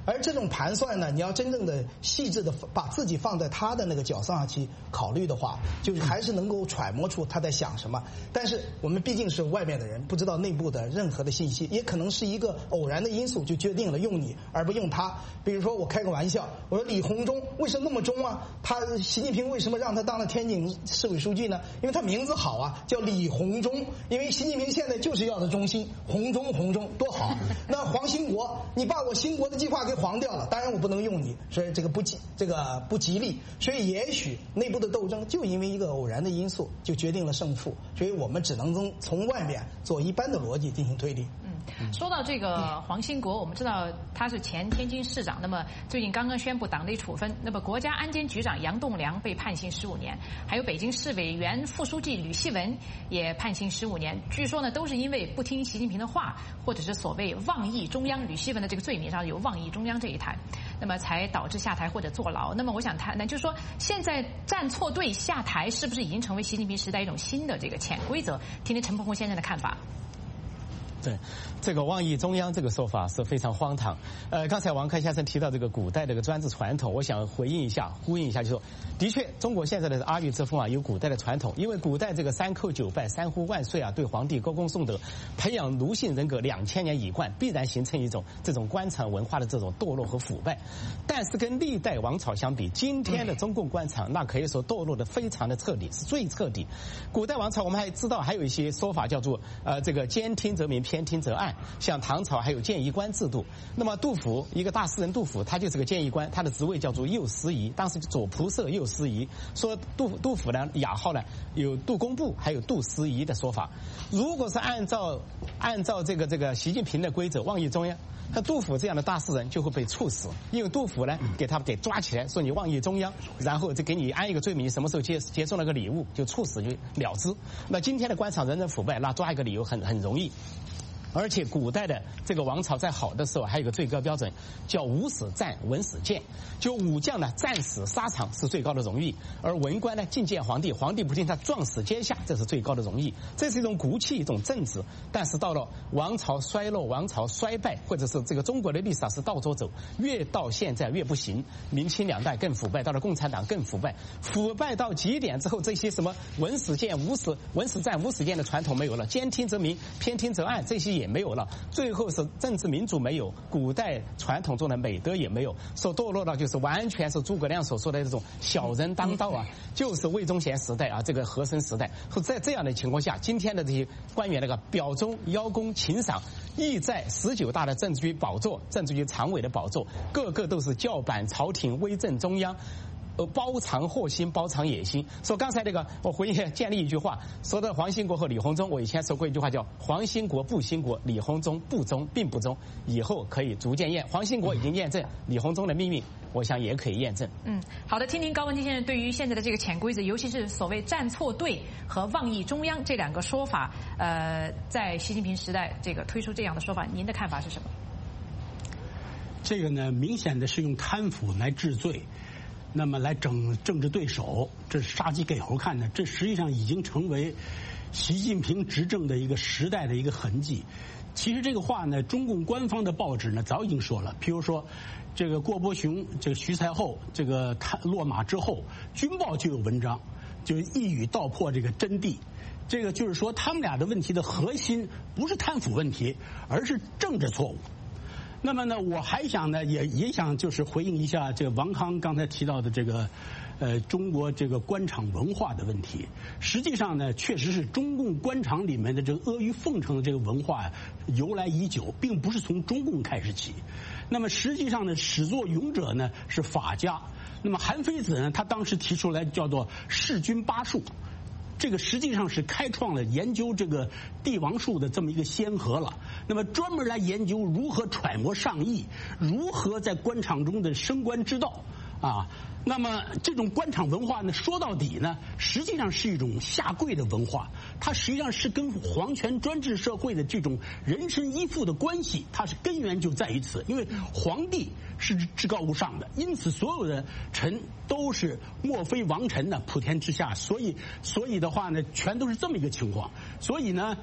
而这种盘算呢，你要真正的细致的把自己放在他的那个角色上去考虑的话，就是还是能够揣摩出他在想什么。但是我们毕竟是外面的人，不知道内部的任何的信息，也可能是一个偶然的因素就决定了用你而不用他。比如说我开个玩笑，我说李鸿忠为什么那么忠啊？他习近平为什么让他当了天津市委书记呢？因为他名字好啊，叫李鸿忠。因为习近平现在就是要的忠心，鸿忠鸿忠多好。那黄兴国，你把我兴国的计划给黄掉了，当然我不能用你，所以这个不吉这个不吉利。所以也许内部的斗争就因为一个偶然的因素就决定了胜负，所以我们只能从从外面做一般的逻辑进行推理。 嗯，说到这个黄兴国，我们知道他是前天津市长，那么最近刚刚宣布党内处分，那么国家安监局长杨栋梁被判刑十五年，还有北京市委原副书记吕锡文也判刑十五年，据说呢都是因为不听习近平的话，或者是所谓妄议中央，吕锡文的这个罪名上有妄议中央这一台，那么才导致下台或者坐牢。那么我想谈谈，就是说现在站错队下台是不是已经成为习近平时代一种新的这个潜规则？听听陈鹏宏先生的看法。 对，这个妄议中央这个说法是非常荒唐。呃，刚才王开先生提到这个古代这个专制传统，我想回应一下，呼应一下，就说，的确，中国现在的阿谀之风啊，有古代的传统，因为古代这个三叩九拜、三呼万岁啊，对皇帝歌功颂德，培养奴性人格两千年一贯，必然形成一种这种官场文化的这种堕落和腐败。但是跟历代王朝相比，今天的中共官场那可以说堕落的非常的彻底，是最彻底。古代王朝我们还知道还有一些说法叫做呃这个兼听则明，偏听则暗，像唐朝还有谏议官制度。那么杜甫，一个大诗人杜甫，他就是个谏议官，他的职位叫做右司仪，当时左仆射右司仪。说杜杜甫呢雅号呢有杜工部还有杜司仪的说法。如果是按照按照这个这个习近平的规则妄议中央，那杜甫这样的大诗人就会被处死，因为杜甫呢给他给抓起来说你妄议中央，然后就给你安一个罪名，什么时候接接受那个礼物就处死就了之。那今天的官场人人腐败，那抓一个理由很很容易。而且古代的这个王朝在好的时候还有一个最高标准叫武死战文死谏，就武将呢战死沙场是最高的荣誉，而文官呢进谏皇帝，皇帝不听他撞死阶下，这是最高的荣誉。这是一种骨气，一种政治。但是到了王朝衰落、王朝衰败，或者是这个中国的历史是倒着走，越到现在越不行。明清两代更腐败，到了共产党更腐败，腐败到极点之后，这些什么文死谏、武死文死战、武死谏的传统没有了，兼听则明，偏听则暗，这些也也没有了，最后是政治民主没有，古代传统中的美德也没有，说堕落到就是完全是诸葛亮所说的这种小人当道啊，就是魏忠贤时代啊，这个和珅时代。在这样的情况下，今天的这些官员那个表忠邀功请赏，意在十九大的政治局宝座、政治局常委的宝座，个个都是叫板朝廷、威震中央。呃，包藏祸心，包藏野心。说刚才那个，我回应建立一句话，说的黄兴国和李鸿忠，我以前说过一句话叫黄兴国不兴国，李鸿忠不忠并不忠，以后可以逐渐验。黄兴国已经验证，李鸿忠的命运，我想也可以验证。 嗯，好的，听听高文基先生对于现在的这个潜规则，尤其是所谓站错队和妄议中央这两个说法，呃，在习近平时代这个推出这样的说法，您的看法是什么？ 这个呢，明显的是用贪腐来治罪。那么来整政治对手，这是杀鸡给猴看的，这实际上已经成为习近平执政的一个时代的一个痕迹。其实这个话呢，中共官方的报纸呢早已经说了，譬如说这个郭伯雄、这个徐才厚这个他落马之后，军报就有文章，就一语道破这个真谛。这个就是说，他们俩的问题的核心不是贪腐问题，而是政治错误。那么呢，我还想呢，也也想就是回应一下这个王康刚才提到的这个，呃，中国这个官场文化的问题。实际上呢，确实是中共官场里面的这个阿谀奉承的这个文化由来已久，并不是从中共开始起。那么实际上呢，始作俑者呢是法家。那么韩非子呢，他当时提出来叫做弑君八术。这个实际上是开创了研究这个帝王术的这么一个先河了。那么专门来研究如何揣摩上意，如何在官场中的升官之道啊。那么这种官场文化呢，说到底呢，实际上是一种下跪的文化，它实际上是跟皇权专制社会的这种人身依附的关系，它是根源就在于此。因为皇帝是至高无上的，因此所有的臣都是莫非王臣呢，普天之下，所以所以的话呢，全都是这么一个情况。所以呢，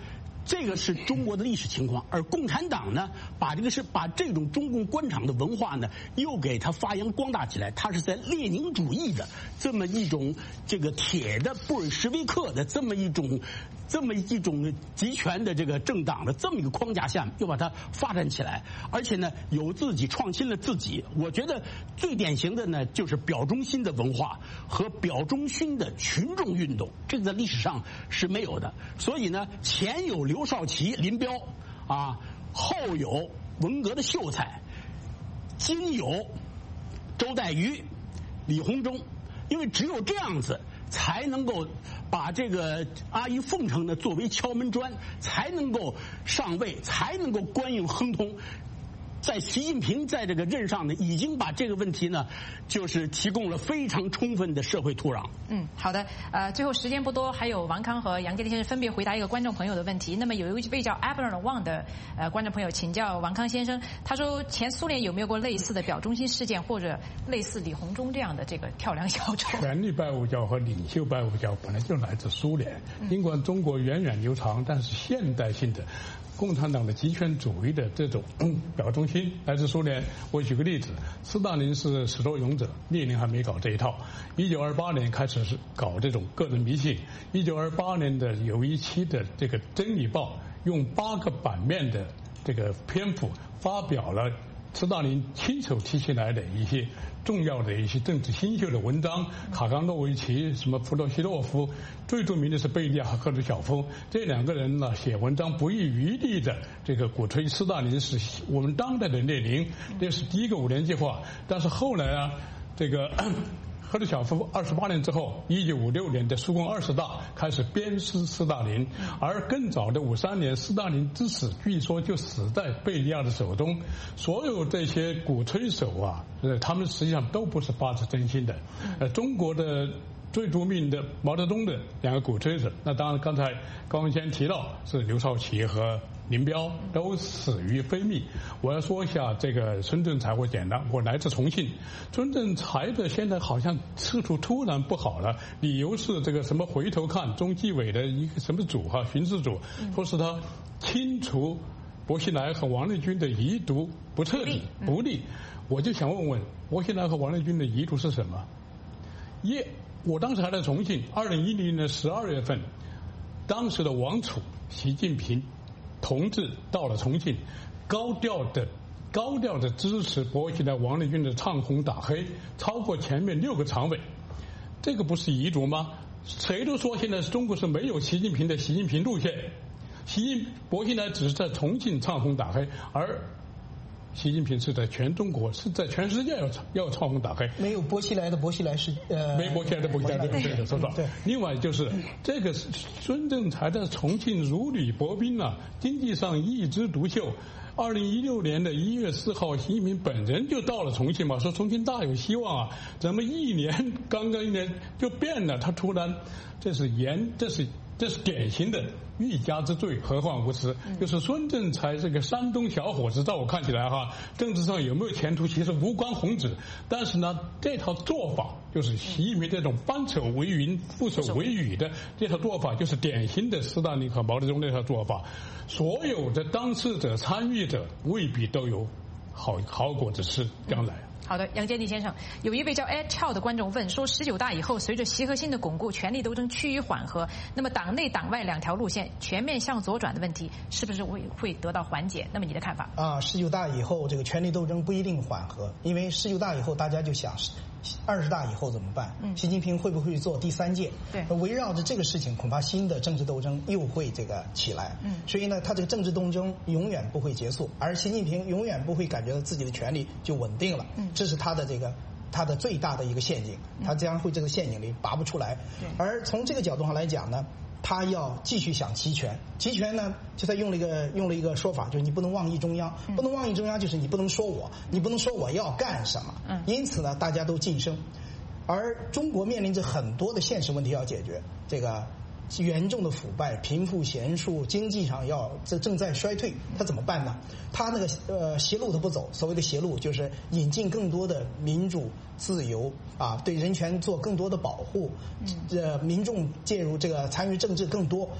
这个是中国的历史情况，而共产党呢，把这个是把这种中共官场的文化呢，又给它发扬光大起来。它是在列宁主义的这么一种这个铁的布尔什维克的这么一种这么一种集权的这个政党的这么一个框架下，又把它发展起来，而且呢，有自己创新了自己。我觉得最典型的呢，就是表忠心的文化和表忠心的群众运动，这个在历史上是没有的。所以呢，前有刘少奇、林彪啊，后有文革的秀才，今有周代瑜、李鸿忠，因为只有这样子，才能够把这个阿谀奉承呢作为敲门砖，才能够上位，才能够官运亨通。在习近平在这个任上呢，已经把这个问题呢，就是提供了非常充分的社会土壤。 嗯，好的。呃，最后时间不多，还有王康和杨建立先生分别回答一个观众朋友的问题。那么有一位叫 Abner Wang 的呃观众朋友请教王康先生，他说前苏联有没有过类似的表忠心事件，或者类似李鸿忠这样的这个跳梁小丑？ 权力拜物教和领袖拜物教本来就来自苏联，尽管中国源远流长，但是现代性的共产党的极权主义的这种、嗯、表忠心来自苏联。我举个例子，斯大林是始作俑者，列宁还没搞这一套。一九二八年开始是搞这种个人迷信。一九二八年的有一期的这个《真理报》用八个版面的这个篇幅发表了斯大林亲手提起来的一些重要的一些政治新秀的文章，卡冈诺维奇、什么普罗西洛夫，最著名的是贝利亚和赫鲁晓夫，这两个人呢写文章不遗余力的这个鼓吹斯大林是我们当代的列宁，这是第一个五年计划。但是后来啊，这个赫鲁晓夫二十八年之后，一九五六年的苏共二十大开始鞭尸斯大林，而更早的五三年，斯大林之死据说就死在贝利亚的手中。所有这些鼓吹手啊，呃，他们实际上都不是发自真心的。呃，中国的最著名的毛泽东的两个鼓吹者，那当然刚才高文先提到是刘少奇和林彪，都死于非命。我要说一下这个孙政才，我简单，我来自重庆。孙政才的现在好像仕途突然不好了，理由是这个什么回头看中纪委的一个什么组哈巡视组，说是他清除薄熙来和王立军的遗毒不彻底不利。我就想问问，薄熙来和王立军的遗毒是什么？耶，我当时还在重庆，二零一零年十二月份，当时的王储习近平同志到了重庆，高调的高调的支持薄熙来、王立军的唱红打黑，超过前面六个常委，这个不是遗毒吗？谁都说现在中国是没有习近平的习近平路线，习近薄熙来只是在重庆唱红打黑，而习近平是在全中国，是在全世界要要唱红打黑。 没有薄熙来的薄熙来是呃， 没薄熙来的薄熙来的对的，说错。另外就是这个孙政才在重庆如履薄冰啊，经济上一枝独秀。二零一六年的一月四号，习近平本人就到了重庆嘛，说重庆大有希望啊。怎么一年刚刚一年就变了？他突然，这是严，这是这是典型的欲加之罪，何患无辞。就是孙政才这个山东小伙子，在我看起来哈，政治上有没有前途其实无关宏旨，但是呢，这套做法就是习近平这种班首为云，覆手为雨的这套做法，就是典型的斯大林和毛泽东那套做法。所有的当事者、参与者未必都有好好果子吃，将来。 好的，杨坚立先生，有一位叫 Ed Chow 的观众问说，十九大以后，随着习核心的巩固，权力斗争趋于缓和，那么党内党外两条路线全面向左转的问题，是不是会会得到缓解？那么你的看法？啊， 十九大以后，这个权力斗争不一定缓和，因为十九大以后，大家就想二十大以后怎么办？嗯，习近平会不会做第三届？对，围绕着这个事情，恐怕新的政治斗争又会这个起来。嗯，所以呢，他这个政治斗争永远不会结束，而习近平永远不会感觉到自己的权力就稳定了。嗯，这是他的这个他的最大的一个陷阱，他将会这个陷阱里拔不出来。而从这个角度上来讲呢，他要继续想集权，集权呢，就他用了一个用了一个说法，就是你不能妄议中央，不能妄议中央，就是你不能说我，你不能说我要干什么。嗯，因此呢，大家都晋升，而中国面临着很多的现实问题要解决，这个严重的腐败、贫富悬殊、经济上要这正在衰退，他怎么办呢？他那个呃邪路他不走，所谓的邪路就是引进更多的民主自由啊，对人权做更多的保护，呃，民众介入这个参与政治更多。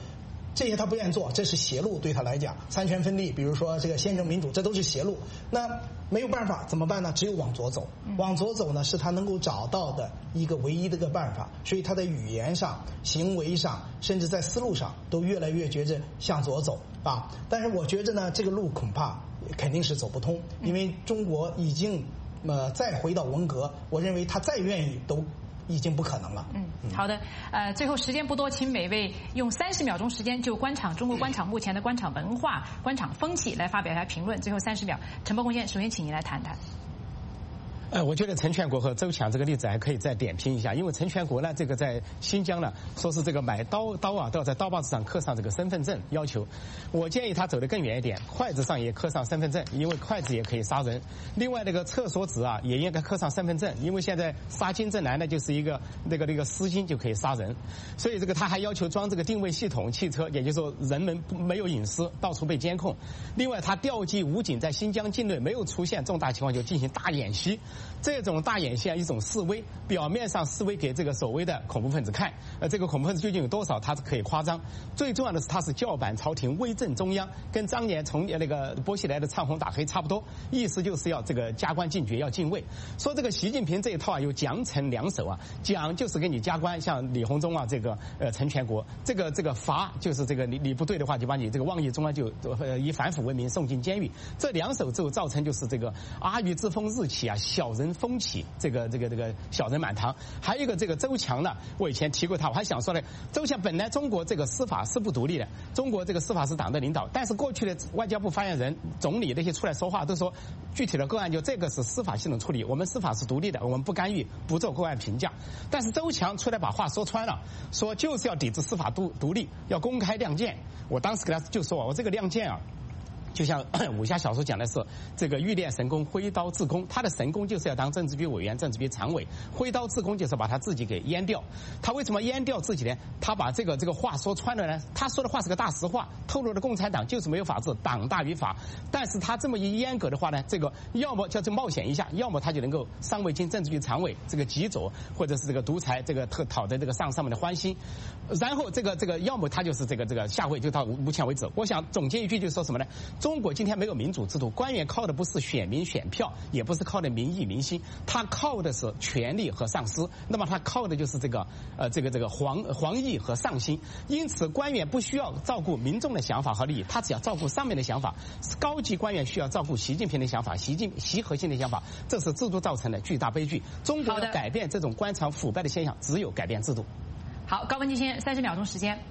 这些他不愿意做，这是邪路，对他来讲，三权分立，比如说这个宪政民主，这都是邪路。那没有办法，怎么办呢？只有往左走。往左走呢，是他能够找到的一个唯一的一个办法。所以他在语言上、行为上，甚至在思路上，都越来越觉着向左走啊。但是我觉着呢，这个路恐怕肯定是走不通，因为中国已经呃再回到文革，我认为他再愿意都已经不可能了。 嗯，好的，呃，最后时间不多，请每位用三十秒钟时间就官场中国官场目前的官场文化、官场风气来发表一下评论。最后三十秒，陈伯公先，首先请您来谈谈。 呃，我觉得陈全国和周强这个例子还可以再点评一下，因为陈全国呢，这个在新疆呢，说是这个买刀刀啊都要在刀把子上刻上这个身份证要求，我建议他走得更远一点，筷子上也刻上身份证，因为筷子也可以杀人。另外那个厕所纸啊也应该刻上身份证，因为现在杀金正男呢就是一个那个那个私心就可以杀人，所以这个他还要求装这个定位系统汽车，也就是说人们没有隐私，到处被监控。另外他调集武警在新疆境内没有出现重大情况就进行大演习。这种大演习啊，一种示威，表面上示威给这个所谓的恐怖分子看，呃，这个恐怖分子究竟有多少，它是可以夸张。最重要的是，它是叫板朝廷，威震中央，跟当年从那个波西来的唱红打黑差不多，意思就是要这个加官进爵，要进位。说这个习近平这一套啊，有奖惩两手啊，奖就是给你加官，像李鸿忠啊，这个呃陈全国，这个这个罚就是这个你你不对的话，就把你这个妄议中央就呃以反腐为名送进监狱。这两手之后造成就是这个阿谀之风日起啊，小人风起，这个这个这个小人满堂。还有一个这个周强呢，我以前提过他，我还想说呢，周强本来中国这个司法是不独立的，中国这个司法是党的领导，但是过去的外交部发言人、总理那些出来说话都说，具体的个案就这个是司法系统处理，我们司法是独立的，我们不干预，不做个案评价。但是周强出来把话说穿了，说就是要抵制司法独独立，要公开亮剑。我当时给他就说，我这个亮剑啊。就像武侠小说讲的是这个欲练神功，挥刀自宫。他的神功就是要当政治局委员、政治局常委，挥刀自宫就是把他自己给阉掉。他为什么阉掉自己呢？他把这个这个话说穿了呢？他说的话是个大实话，透露了共产党就是没有法治，党大于法。但是他这么一阉割的话呢，这个要么叫做冒险一下，要么他就能够上位进政治局常委，这个极左或者是这个独裁，这个特讨得这个上上面的欢心。然后这个这个要么他就是这个这个下位就到目前为止。我想总结一句就是说什么呢？中国今天没有民主制度，官员靠的不是选民选票，也不是靠的民意民心，他靠的是权力和上司。那么他靠的就是这个呃这个这个皇皇意和上心。因此，官员不需要照顾民众的想法和利益，他只要照顾上面的想法。高级官员需要照顾习近平的想法，习近习核心的想法，这是制度造成的巨大悲剧。中国要改变这种官场腐败的现象，只有改变制度。 好，高文基先三十秒钟时间。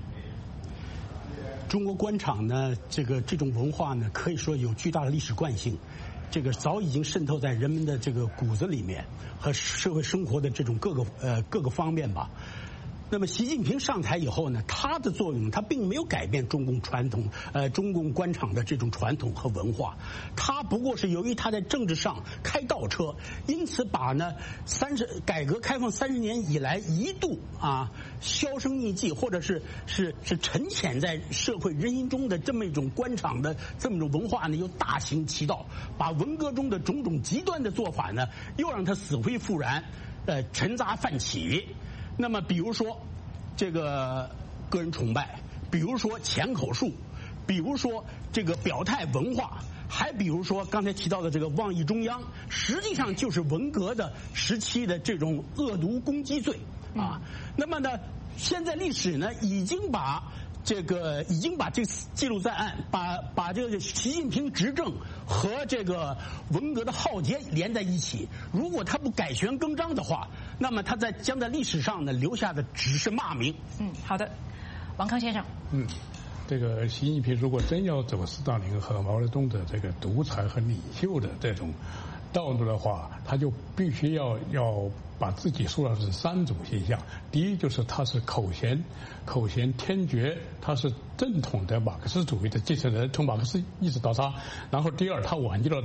中国官场呢，这个这种文化呢，可以说有巨大的历史惯性，这个早已经渗透在人们的这个骨子里面和社会生活的这种各个呃各个方面吧。那么习近平上台以后呢，他的作用他并没有改变中共传统呃中共官场的这种传统和文化，他不过是由于他在政治上开倒车，因此把呢三十改革开放三十年以来一度啊销声匿迹或者是是是沉潜在社会人心中的这么一种官场的这么一种文化呢，又大行其道，把文革中的种种极端的做法呢，又让他死灰复燃，呃沉渣泛起。那么比如说这个个人崇拜，比如说前口述，比如说这个表态文化，还比如说刚才提到的这个妄议中央，实际上就是文革的时期的这种恶毒攻击罪啊。那么呢，现在历史呢已经把这个已经把这记录在案，把把这个习近平执政和这个文革的浩劫连在一起。如果他不改弦更张的话，那么他在将在历史上呢留下的只是骂名。 嗯，好的，王康先生。 嗯，这个习近平如果真要走斯大林和毛泽东的这个独裁和领袖的这种道路的话，他就必须要要把自己塑造成三种形象。第一就是他是口嫌口嫌天绝，他是正统的马克思主义的继承人，从马克思一直到他。然后第二，他挽救了党，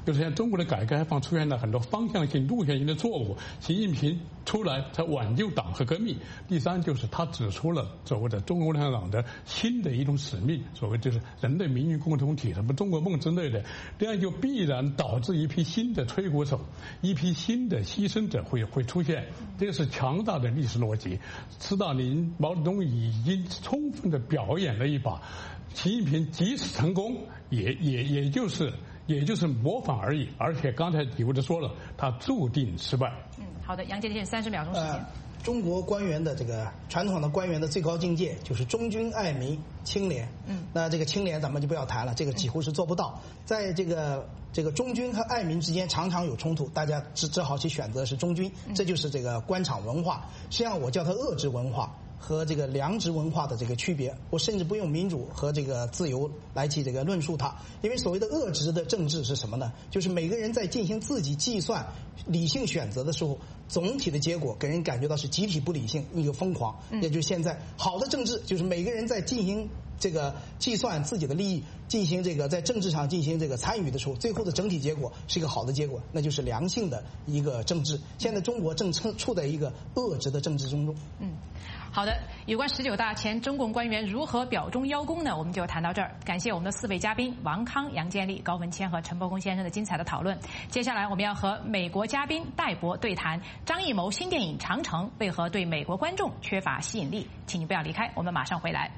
就是现在中国的改革开放出现了很多方向性、路线性的错误，习近平出来才挽救党和革命。第三就是他指出了所谓的中国共产党的新的一种使命，所谓就是人类命运共同体、什么中国梦之类的，这样就必然导致一批新的吹鼓手，一批新的牺牲者会会出现，这个是强大的历史逻辑。斯大林、毛泽东已经充分的表演了一把，习近平即使成功，也也也就是也就是模仿而已，而且刚才几位都说了，他注定失败。 嗯，好的，杨洁先三十秒钟时间。呃中国官员的这个传统的官员的最高境界就是忠君爱民、清廉。嗯，那这个清廉咱们就不要谈了，这个几乎是做不到。在这个这个忠君和爱民之间常常有冲突，大家只只好去选择是忠君，这就是这个官场文化。实际上我叫它恶职文化和这个良职文化的这个区别，我甚至不用民主和这个自由来去这个论述它，因为所谓的恶职的政治是什么呢？就是每个人在进行自己计算、理性选择的时候，总体的结果给人感觉到是集体不理性，一个疯狂。也就是现在好的政治，就是每个人在进行这个计算自己的利益，进行这个在政治上进行这个参与的时候，最后的整体结果是一个好的结果，那就是良性的一个政治。现在中国正处处在一个恶职的政治中中。 嗯。好的，有关十九大前中共官员如何表忠邀功呢？我们就谈到这儿。感谢我们的四位嘉宾王康、杨建立、高文谦和陈伯公先生的精彩的讨论。接下来我们要和美国嘉宾戴博对谈张艺谋新电影《长城》为何对美国观众缺乏吸引力。请你不要离开，我们马上回来。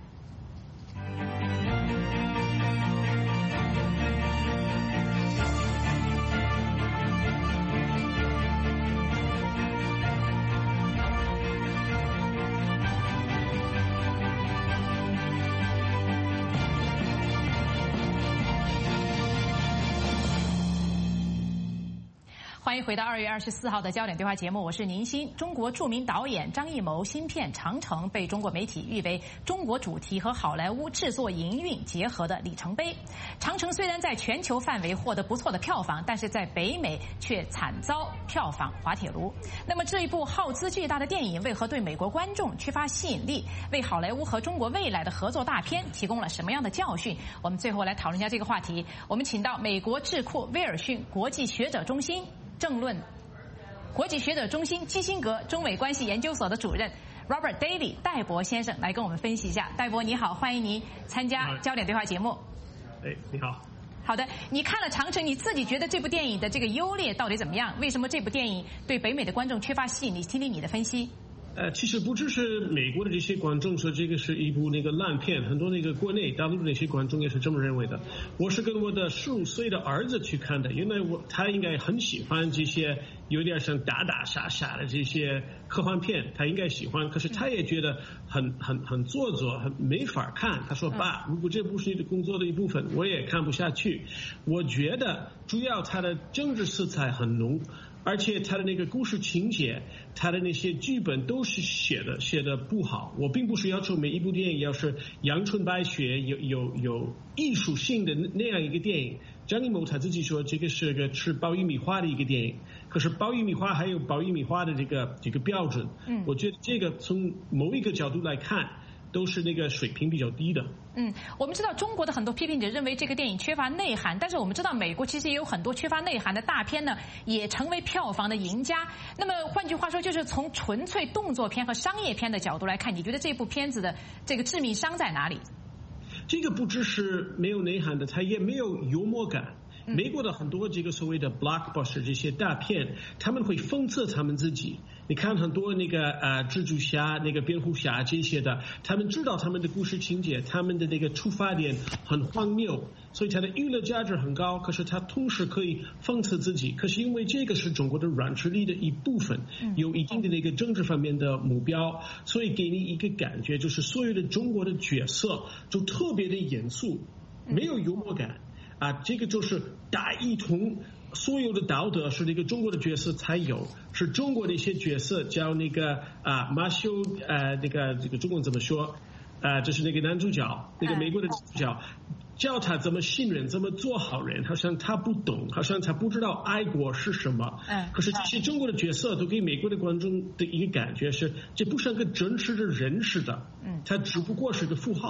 欢迎回到二月二十四号的焦点对话节目，我是宁欣。中国著名导演张艺谋新片《长城》被中国媒体誉为中国主题和好莱坞制作营运结合的里程碑。长城虽然在全球范围获得不错的票房，但是在北美却惨遭票房滑铁卢。那么这一部耗资巨大的电影为何对美国观众缺乏吸引力？为好莱坞和中国未来的合作大片提供了什么样的教训？我们最后来讨论一下这个话题。我们请到美国智库威尔逊国际学者中心政论国际学者中心基辛格中美关系研究所的主任 Robert Daly 戴博先生来跟我们分析一下。戴博你好，欢迎您参加焦点对话节目。 哎，你好。 好的，你看了《长城》，你自己觉得这部电影的这个优劣到底怎么样？为什么这部电影对北美的观众缺乏吸引力？听听你的分析。 呃，其实不只是美国的这些观众说这个是一部那个烂片，很多那个国内大陆的那些观众也是这么认为的。我是跟我的十五岁的儿子去看的，因为我他应该很喜欢这些有点像打打杀杀的这些科幻片，他应该喜欢。可是他也觉得很很很做作，很没法看。他说：“爸，如果这不是你的工作的一部分，我也看不下去。”我觉得主要他的政治色彩很浓。而且他的那个故事情节，他的那些剧本都是写的写的不好。我并不是要求每一部电影要是阳春白雪，有有有艺术性的那样一个电影。张艺谋他自己说这个是个吃爆玉米花的一个电影，可是爆玉米花还有爆玉米花的这个这个标准。嗯，我觉得这个从某一个角度来看，都是那个水平比较低的。 嗯，我们知道中国的很多批评者认为这个电影缺乏内涵，但是我们知道美国其实也有很多缺乏内涵的大片呢，也成为票房的赢家。那么换句话说，就是从纯粹动作片和商业片的角度来看，你觉得这部片子的这个致命伤在哪里？ 这个不只是没有内涵的，它也没有幽默感。美国的很多这个所谓的 blockbuster 这些大片，他们会讽刺他们自己。你看很多那个呃蜘蛛侠、那个蝙蝠侠这些的，他们知道他们的故事情节，他们的那个出发点很荒谬，所以它的娱乐价值很高。可是它同时可以讽刺自己。可是因为这个是中国的软实力的一部分，有一定的那个政治方面的目标，所以给你一个感觉，就是所有的中国的角色就特别的严肃，没有幽默感。啊，这个就是大一统，所有的道德是那个中国的角色才有，是中国的一些角色叫那个啊马修呃那个这个中文怎么说啊，就是那个男主角，那个美国的主角，教他怎么信任，怎么做好人，好像他不懂，好像他不知道爱国是什么。嗯，可是这些中国的角色都给美国的观众的一个感觉是，这不像个真实的人似的，嗯，他只不过是个符号。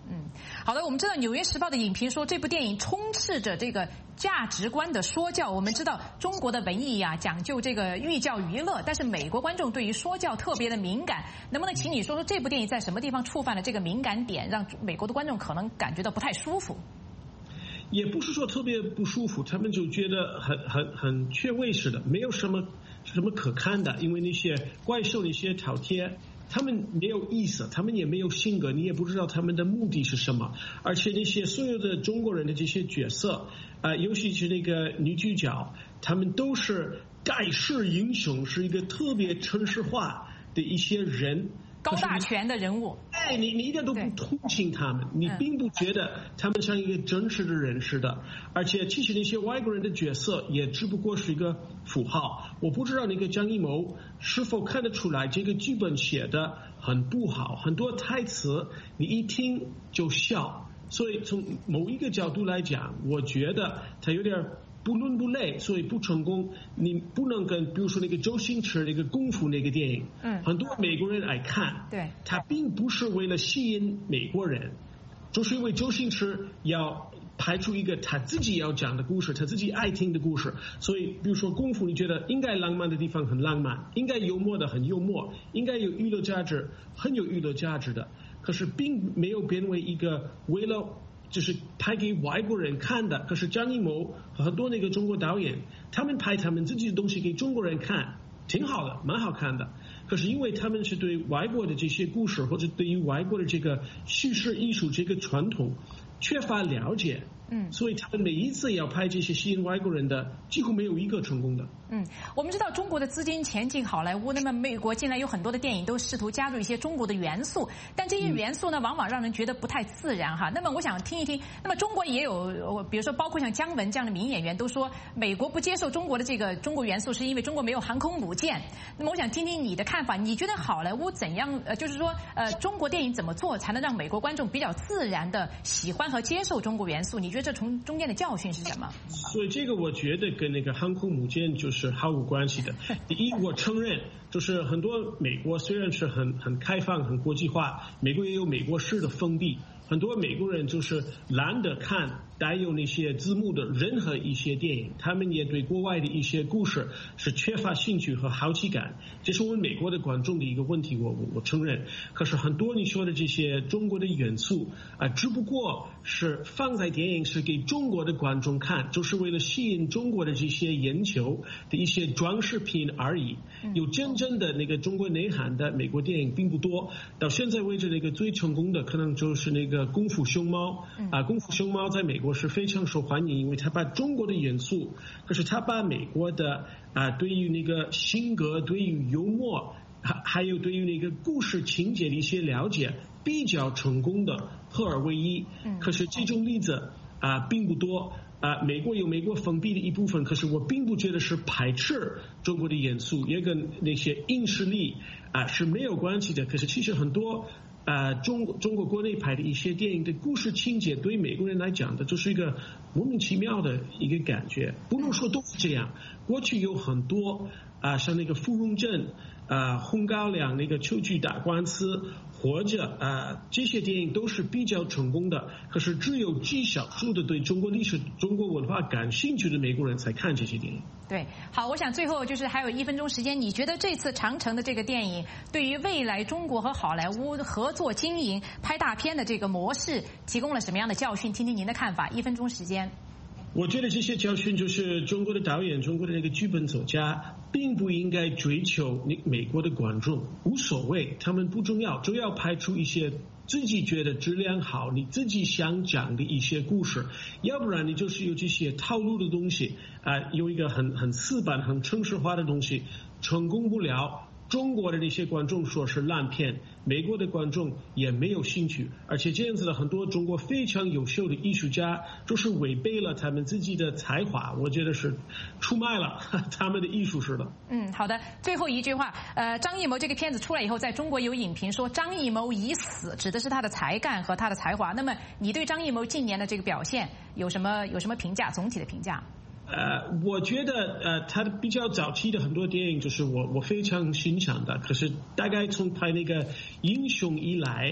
嗯，好的，我们知道《纽约时报》的影评说这部电影充斥着这个价值观的说教。我们知道中国的文艺呀、啊、讲究这个寓教于乐，但是美国观众对于说教特别的敏感。能不能请你说说这部电影在什么地方触犯了这个敏感点，让美国的观众可能感觉到不太舒服？ 也不是说特别不舒服，他们就觉得很很很缺味似的，没有什么什么可看的，因为那些怪兽那些饕餮。他们没有意思，他们也没有性格，你也不知道他们的目的是什么。而且那些所有的中国人的这些角色，啊、呃，尤其是那个女主角，他们都是盖世英雄，是一个特别城市化的一些人。 高大全的人物， 哎，你你一点都不同情他们，你并不觉得他们像一个真实的人似的。而且其实那些外国人的角色也只不过是一个符号。我不知道那个张艺谋是否看得出来这个剧本写的很不好，很多台词你一听就笑。所以从某一个角度来讲，我觉得他有点不伦不类，所以不成功。你不能跟比如说那个周星驰那个功夫那个电影，嗯，很多美国人爱看，对，他并不是为了吸引美国人，就是因为周星驰要拍出一个他自己要讲的故事，他自己爱听的故事。所以比如说功夫，你觉得应该浪漫的地方很浪漫，应该幽默的很幽默，应该有娱乐价值很有娱乐价值的，可是并没有变为一个为了就是拍给外国人看的。可是张艺谋和很多那个中国导演，他们拍他们自己的东西给中国人看，挺好的，蛮好看的。可是因为他们是对外国的这些故事，或者对于外国的这个叙事艺术这个传统缺乏了解，嗯，所以他们每一次要拍这些吸引外国人的，几乎没有一个成功的。 嗯，我们知道中国的资金前进好莱坞，那么美国近来有很多的电影都试图加入一些中国的元素，但这些元素呢，往往让人觉得不太自然哈。那么我想听一听，那么中国也有，比如说包括像姜文这样的名演员都说，美国不接受中国的这个中国元素，是因为中国没有航空母舰。那么我想听听你的看法，你觉得好莱坞怎样？呃，就是说，呃，中国电影怎么做才能让美国观众比较自然的喜欢和接受中国元素？你觉得这从中间的教训是什么？ 所以这个我觉得跟那个航空母舰就是是毫无关系的。第一，我承认，就是很多美国虽然是很很开放、很国际化，美国也有美国式的封闭，很多美国人就是懒得看带有那些字幕的任何一些电影，他们也对国外的一些故事是缺乏兴趣和好奇感，这是我们美国的观众的一个问题，我我我承认。可是很多你说的这些中国的元素啊、呃，只不过是放在电影是给中国的观众看，就是为了吸引中国的这些眼球的一些装饰品而已。有真正的那个中国内涵的美国电影并不多，到现在为止那个最成功的可能就是那个功夫熊猫啊、呃，功夫熊猫在美国是非常受欢迎，因为他把中国的元素，可是他把美国的啊、呃、对于那个性格、对于幽默，还还有对于那个故事情节的一些了解，比较成功的合二为一。可是这种例子啊、呃、并不多啊、呃，美国有美国封闭的一部分，可是我并不觉得是排斥中国的元素，也跟那些硬实力啊、呃、是没有关系的。可是其实很多。呃，中中国国内拍的一些电影的故事情节，对于美国人来讲的，就是一个莫名其妙的一个感觉。不能说都是这样，过去有很多啊、呃，像那个芙蓉镇啊、呃、红高粱那个秋菊打官司，或者啊、呃、这些电影都是比较成功的。可是只有极少数的对中国历史、中国文化感兴趣的美国人才看这些电影。 对，好，我想最后就是还有一分钟时间，你觉得这次长城的这个电影对于未来中国和好莱坞合作经营拍大片的这个模式提供了什么样的教训？听听您的看法。一分钟时间。 我觉得这些教训就是中国的导演、中国的那个剧本作家，并不应该追求你美国的观众，无所谓，他们不重要，就要拍出一些自己觉得质量好、你自己想讲的一些故事，要不然你就是有这些套路的东西啊、呃，有一个很很死板、很城市化的东西，成功不了。中国的那些观众说是烂片，美国的观众也没有兴趣，而且这样子的很多中国非常优秀的艺术家，就是违背了他们自己的才华，我觉得是出卖了他们的艺术似的。 嗯，好的，最后一句话，呃，张艺谋这个片子出来以后，在中国有影评说张艺谋已死，指的是他的才干和他的才华。那么你对张艺谋近年的这个表现有什么有什么评价？总体的评价？ 呃，我觉得呃，他的比较早期的很多电影就是我我非常欣赏的，可是大概从拍那个英雄以来，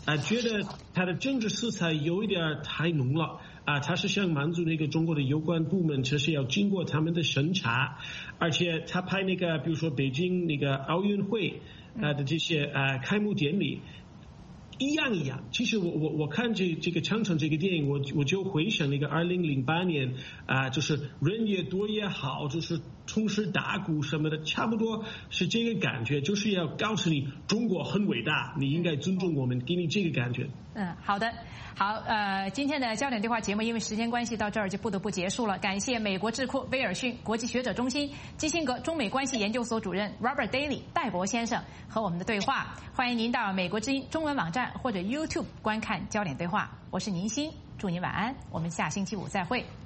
啊，觉得他的政治色彩有一点太浓了。啊，他是想满足那个中国的有关部门，这是要经过他们的审查，而且他拍那个，比如说北京那个奥运会啊的这些啊开幕典礼。一样一样，其实我我我看这这个长城这个电影，我我就回想那个二零零八年啊、呃，就是人越多也好，就是同时打鼓什么的，差不多是这个感觉，就是要告诉你中国很伟大，你应该尊重我们，给你这个感觉。 嗯，好的，好，呃，今天的焦点对话节目因为时间关系到这儿就不得不结束了。感谢美国智库威尔逊国际学者中心基辛格中美关系研究所主任 Robert Daly 戴博先生和我们的对话。欢迎您到美国之音中文网站或者 YouTube 观看焦点对话。我是宁欣，祝您晚安，我们下星期五再会。